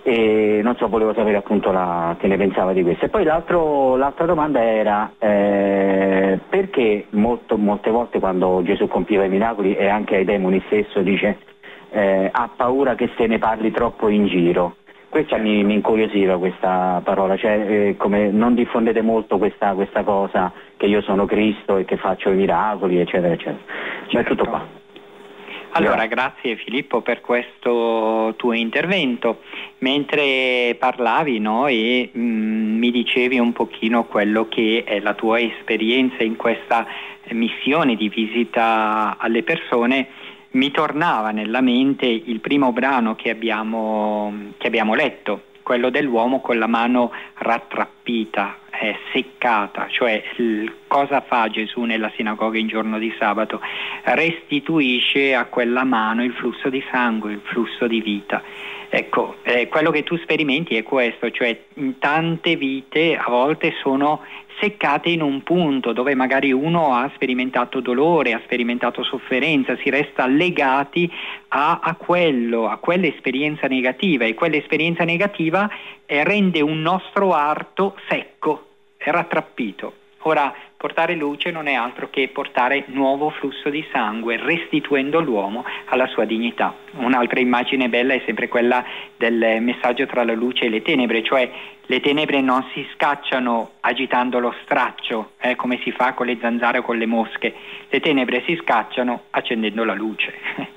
E non so, volevo sapere appunto la, che ne pensava di questo. E poi l'altro, l'altra domanda era eh, perché molto, molte volte quando Gesù compiva i miracoli e anche ai demoni stesso dice eh, ha paura che se ne parli troppo in giro. Questa mi, mi incuriosiva questa parola, cioè eh, come non diffondete molto questa, questa cosa che io sono Cristo e che faccio i miracoli, eccetera, eccetera. Cioè, certo. Tutto qua. Allora, grazie Filippo per questo tuo intervento. Mentre parlavi, no, e mh, mi dicevi un pochino quello che è la tua esperienza in questa missione di visita alle persone, mi tornava nella mente il primo brano che abbiamo, che abbiamo letto, quello dell'uomo con la mano rattrappita, eh, seccata, cioè il, cosa fa Gesù nella sinagoga in giorno di sabato? Restituisce a quella mano il flusso di sangue, il flusso di vita. Ecco, eh, quello che tu sperimenti è questo, cioè in tante vite a volte sono seccate in un punto dove magari uno ha sperimentato dolore, ha sperimentato sofferenza, si resta legati a, a quello, a quell'esperienza negativa, e quell'esperienza negativa eh, rende un nostro arto secco, è rattrappito. Ora, portare luce non è altro che portare nuovo flusso di sangue, restituendo l'uomo alla sua dignità. Un'altra immagine bella è sempre quella del messaggio tra la luce e le tenebre, cioè le tenebre non si scacciano agitando lo straccio, eh, come si fa con le zanzare o con le mosche. Le tenebre si scacciano accendendo la luce.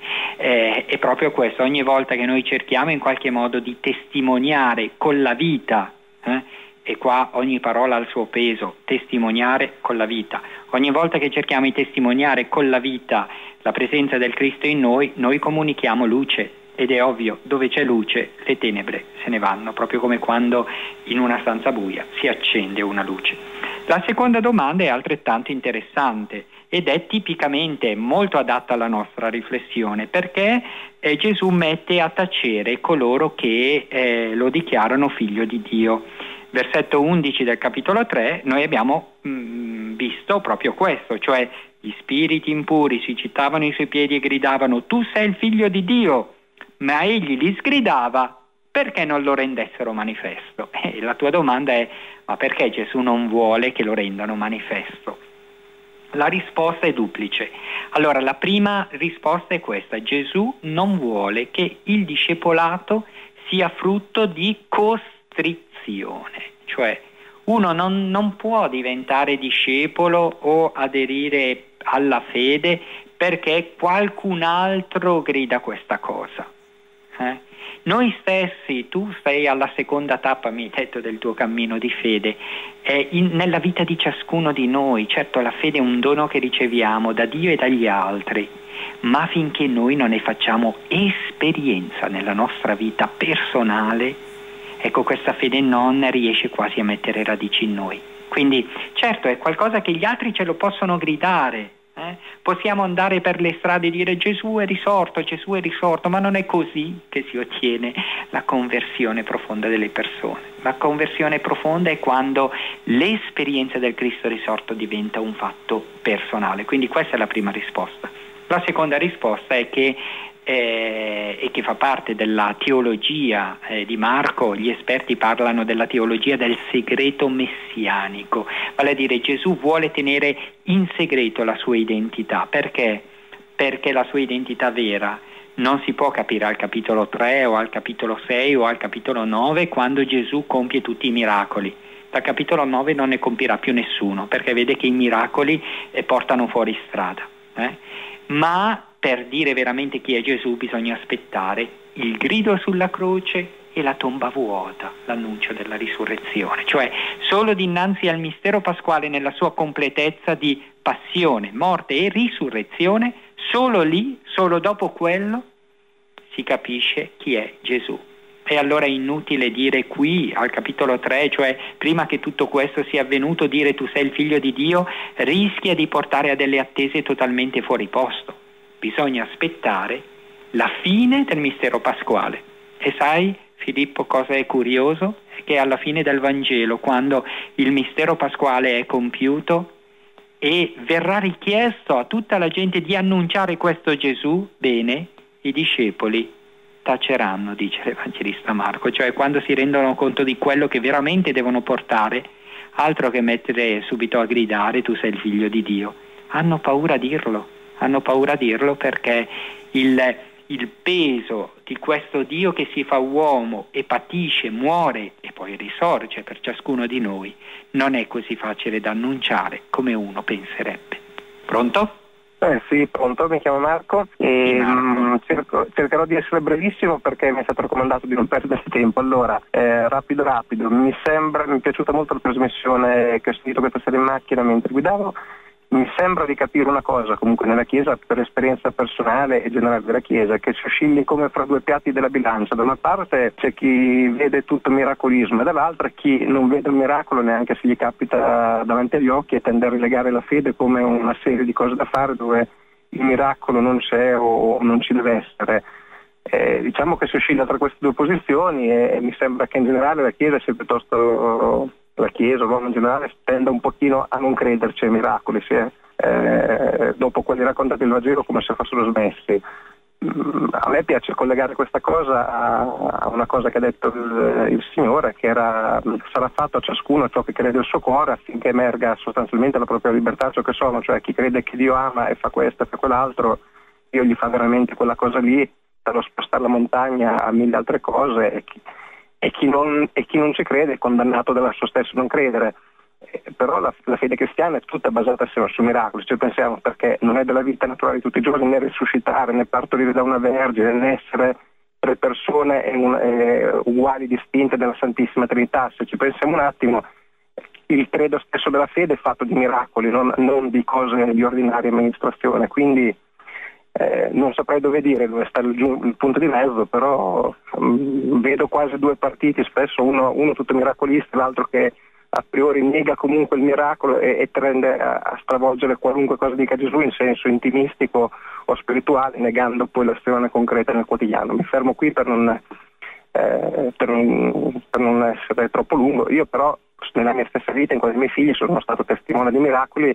eh, è proprio questo, ogni volta che noi cerchiamo in qualche modo di testimoniare con la vita, eh, e qua ogni parola ha il suo peso, testimoniare con la vita. Ogni volta che cerchiamo di testimoniare con la vita la presenza del Cristo in noi, noi comunichiamo luce, ed è ovvio, dove c'è luce le tenebre se ne vanno, proprio come quando in una stanza buia si accende una luce. La seconda domanda è altrettanto interessante ed è tipicamente molto adatta alla nostra riflessione, perché eh, Gesù mette a tacere coloro che eh, lo dichiarano figlio di Dio. Versetto undici del capitolo tre, noi abbiamo mh, visto proprio questo, cioè gli spiriti impuri si gittavano ai suoi piedi e gridavano: tu sei il figlio di Dio, ma egli li sgridava perché non lo rendessero manifesto. E la tua domanda è: ma perché Gesù non vuole che lo rendano manifesto? La risposta è duplice. Allora, la prima risposta è questa: Gesù non vuole che il discepolato sia frutto di costrizione. Cioè uno non, non può diventare discepolo o aderire alla fede perché qualcun altro grida questa cosa. Eh? Noi stessi, tu sei alla seconda tappa, mi hai detto, del tuo cammino di fede, è in, nella vita di ciascuno di noi. Certo, la fede è un dono che riceviamo da Dio e dagli altri, ma finché noi non ne facciamo esperienza nella nostra vita personale, ecco, questa fede non riesce quasi a mettere radici in noi. Quindi, certo, è qualcosa che gli altri ce lo possono gridare. Eh? Possiamo andare per le strade e dire: Gesù è risorto, Gesù è risorto, ma non è così che si ottiene la conversione profonda delle persone. La conversione profonda è quando l'esperienza del Cristo risorto diventa un fatto personale. Quindi questa è la prima risposta. La seconda risposta è che Eh, e che fa parte della teologia eh, di Marco. Gli esperti parlano della teologia del segreto messianico, vale a dire Gesù vuole tenere in segreto la sua identità. Perché? perché la sua identità vera non si può capire al capitolo tre o al capitolo sei o al capitolo nove, quando Gesù compie tutti i miracoli. Dal capitolo nove non ne compirà più nessuno, perché vede che i miracoli eh, portano fuori strada. Eh? Ma per dire veramente chi è Gesù bisogna aspettare il grido sulla croce e la tomba vuota, l'annuncio della risurrezione. Cioè solo dinanzi al mistero pasquale nella sua completezza di passione, morte e risurrezione, solo lì, solo dopo quello, si capisce chi è Gesù. E allora è inutile dire qui al capitolo tre, cioè prima che tutto questo sia avvenuto, dire tu sei il figlio di Dio, rischia di portare a delle attese totalmente fuori posto. Bisogna aspettare la fine del mistero pasquale. E sai, Filippo, cosa è curioso? È che alla fine del Vangelo, quando il mistero pasquale è compiuto e verrà richiesto a tutta la gente di annunciare questo Gesù, bene, i discepoli taceranno, dice l'Evangelista Marco, cioè quando si rendono conto di quello che veramente devono portare, altro che mettere subito a gridare tu sei il figlio di Dio. Hanno paura a dirlo, hanno paura a dirlo perché il, il peso di questo Dio che si fa uomo e patisce, muore e poi risorge per ciascuno di noi non è così facile da annunciare come uno penserebbe. Pronto? Eh sì, pronto, mi chiamo Marco e Marco. mh, cerco, cercherò di essere brevissimo perché mi è stato raccomandato di non perdere tempo. Allora, eh, rapido rapido, mi sembra, mi è piaciuta molto la trasmissione che ho sentito questa sera in macchina mentre guidavo. Mi sembra di capire una cosa comunque nella Chiesa, per esperienza personale e generale della Chiesa, che si oscilli come fra due piatti della bilancia. Da una parte c'è chi vede tutto miracolismo e dall'altra chi non vede il miracolo neanche se gli capita davanti agli occhi e tende a rilegare la fede come una serie di cose da fare dove il miracolo non c'è o non ci deve essere. Eh, diciamo che si oscilla tra queste due posizioni e, e mi sembra che in generale la Chiesa sia piuttosto... la Chiesa, l'uomo in generale, tende un pochino a non crederci ai miracoli, si è, eh, dopo quelli raccontati nel Vangelo come se fossero smessi. Mm, a me piace collegare questa cosa a, a una cosa che ha detto il, il Signore, che era sarà fatto a ciascuno ciò che crede il suo cuore affinché emerga sostanzialmente la propria libertà, ciò che sono, cioè chi crede che Dio ama e fa questo e fa quell'altro, Dio gli fa veramente quella cosa lì, per lo spostare la montagna a mille altre cose, e chi, E chi, non, e chi non ci crede è condannato dal suo stesso non credere. Eh, però la, la fede cristiana è tutta basata su, su miracoli, ci pensiamo, perché non è della vita naturale di tutti i giorni né risuscitare, né partorire da una vergine, né essere tre persone e un, eh, uguali, distinte della Santissima Trinità. Se ci pensiamo un attimo, il credo stesso della fede è fatto di miracoli, non, non di cose di ordinaria amministrazione. Quindi Eh, non saprei dove dire, dove sta il, giu- il punto di mezzo, però mh, vedo quasi due partiti, spesso uno, uno tutto miracolista, l'altro che a priori nega comunque il miracolo e, e tende a, a stravolgere qualunque cosa dica Gesù in senso intimistico o spirituale, negando poi l'azione concreta nel quotidiano. Mi fermo qui per non, eh, per non, per non essere troppo lungo. Io però nella mia stessa vita, in quei miei figli, sono stato testimone di miracoli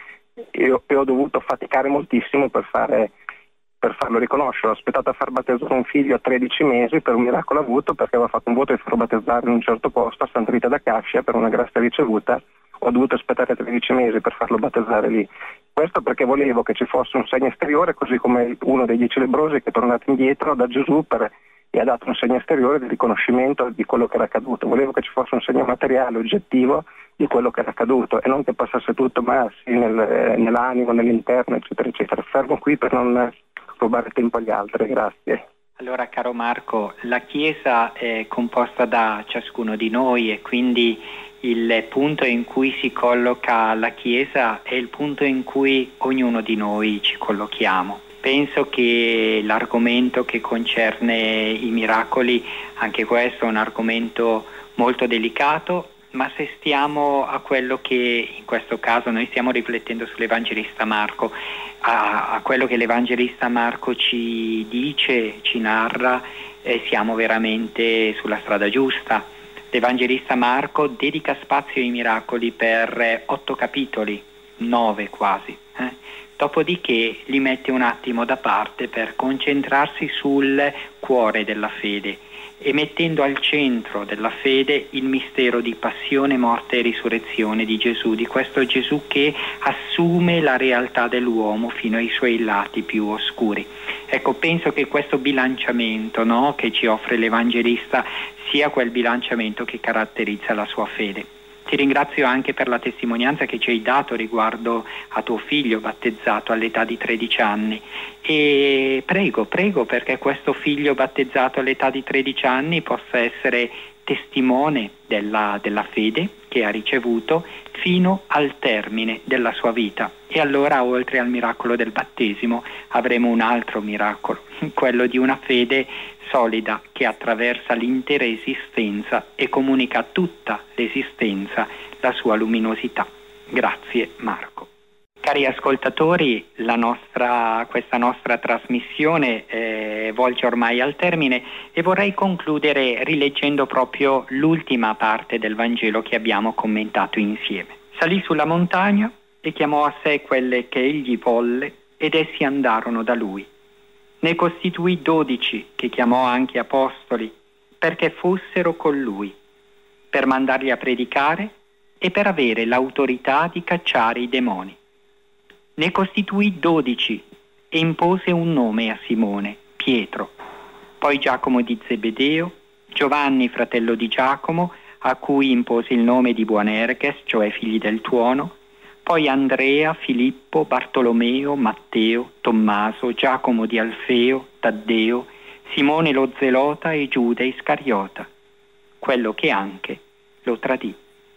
e ho, e ho dovuto faticare moltissimo per fare per farlo riconoscere. Ho aspettato a far battezzare un figlio a tredici mesi per un miracolo avuto, perché aveva fatto un voto di farlo battezzare in un certo posto a Santa Rita da Cascia per una grazia ricevuta. Ho dovuto aspettare tredici mesi per farlo battezzare lì. Questo perché volevo che ci fosse un segno esteriore, così come uno dei dieci lebbrosi che è tornato indietro da Gesù per, e ha dato un segno esteriore di riconoscimento di quello che era accaduto. Volevo che ci fosse un segno materiale, oggettivo, di quello che era accaduto e non che passasse tutto ma sì, nel, nell'animo, nell'interno, eccetera, eccetera. Fermo qui per non rubare tempo agli altri, grazie. Allora, caro Marco, la Chiesa è composta da ciascuno di noi e quindi il punto in cui si colloca la Chiesa è il punto in cui ognuno di noi ci collochiamo. Penso che l'argomento che concerne i miracoli, anche questo è un argomento molto delicato, ma se stiamo a quello che in questo caso noi stiamo riflettendo sull'Evangelista Marco, a, a quello che l'Evangelista Marco ci dice, ci narra, eh, siamo veramente sulla strada giusta. L'Evangelista Marco dedica spazio ai miracoli per eh, otto capitoli, nove quasi. Eh? Dopodiché li mette un attimo da parte per concentrarsi sul cuore della fede. e mettendo al centro della fede il mistero di passione, morte e risurrezione di Gesù, di questo Gesù che assume la realtà dell'uomo fino ai suoi lati più oscuri. Ecco, penso che questo bilanciamento, no, che ci offre l'Evangelista sia quel bilanciamento che caratterizza la sua fede. Ti ringrazio anche per la testimonianza che ci hai dato riguardo a tuo figlio battezzato all'età di tredici anni e prego, prego perché questo figlio battezzato all'età di tredici anni possa essere testimone della, della fede che ha ricevuto fino al termine della sua vita. E allora, oltre al miracolo del battesimo, avremo un altro miracolo, quello di una fede solida che attraversa l'intera esistenza e comunica a tutta l'esistenza la sua luminosità. Grazie Marco. Cari ascoltatori, la nostra, questa nostra trasmissione eh, volge ormai al termine e vorrei concludere rileggendo proprio l'ultima parte del Vangelo che abbiamo commentato insieme. Salì sulla montagna e chiamò a sé quelle che egli volle ed essi andarono da lui. Ne costituì dodici che chiamò anche apostoli perché fossero con lui, per mandarli a predicare e per avere l'autorità di cacciare i demoni. Ne costituì dodici e impose un nome a Simone, Pietro, poi Giacomo di Zebedeo, Giovanni fratello di Giacomo, a cui impose il nome di Boanerges, cioè figli del tuono, poi Andrea, Filippo, Bartolomeo, Matteo, Tommaso, Giacomo di Alfeo, Taddeo, Simone lo Zelota e Giuda Iscariota, quello che anche lo tradì.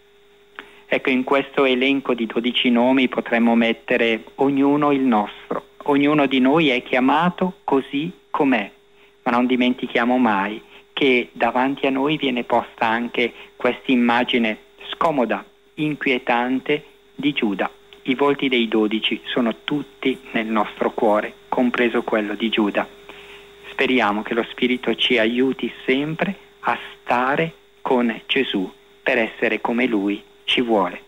Ecco, in questo elenco di dodici nomi potremmo mettere ognuno il nostro. Ognuno di noi è chiamato così com'è, ma non dimentichiamo mai che davanti a noi viene posta anche questa immagine scomoda, inquietante di Giuda. I volti dei dodici sono tutti nel nostro cuore, compreso quello di Giuda. Speriamo che lo Spirito ci aiuti sempre a stare con Gesù per essere come Lui ci vuole.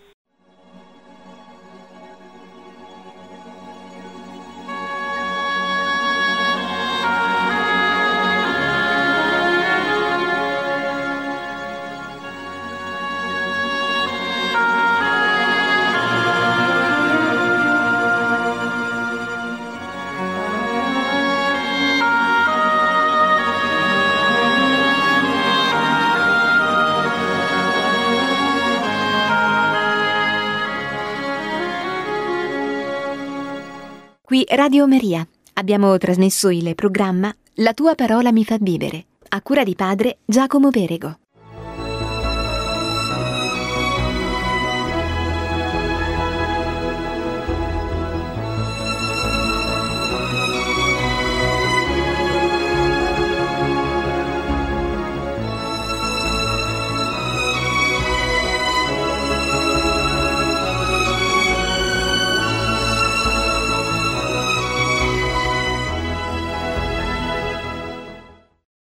Qui Radio Maria. Abbiamo trasmesso il programma La tua parola mi fa vivere, a cura di padre Giacomo Perego.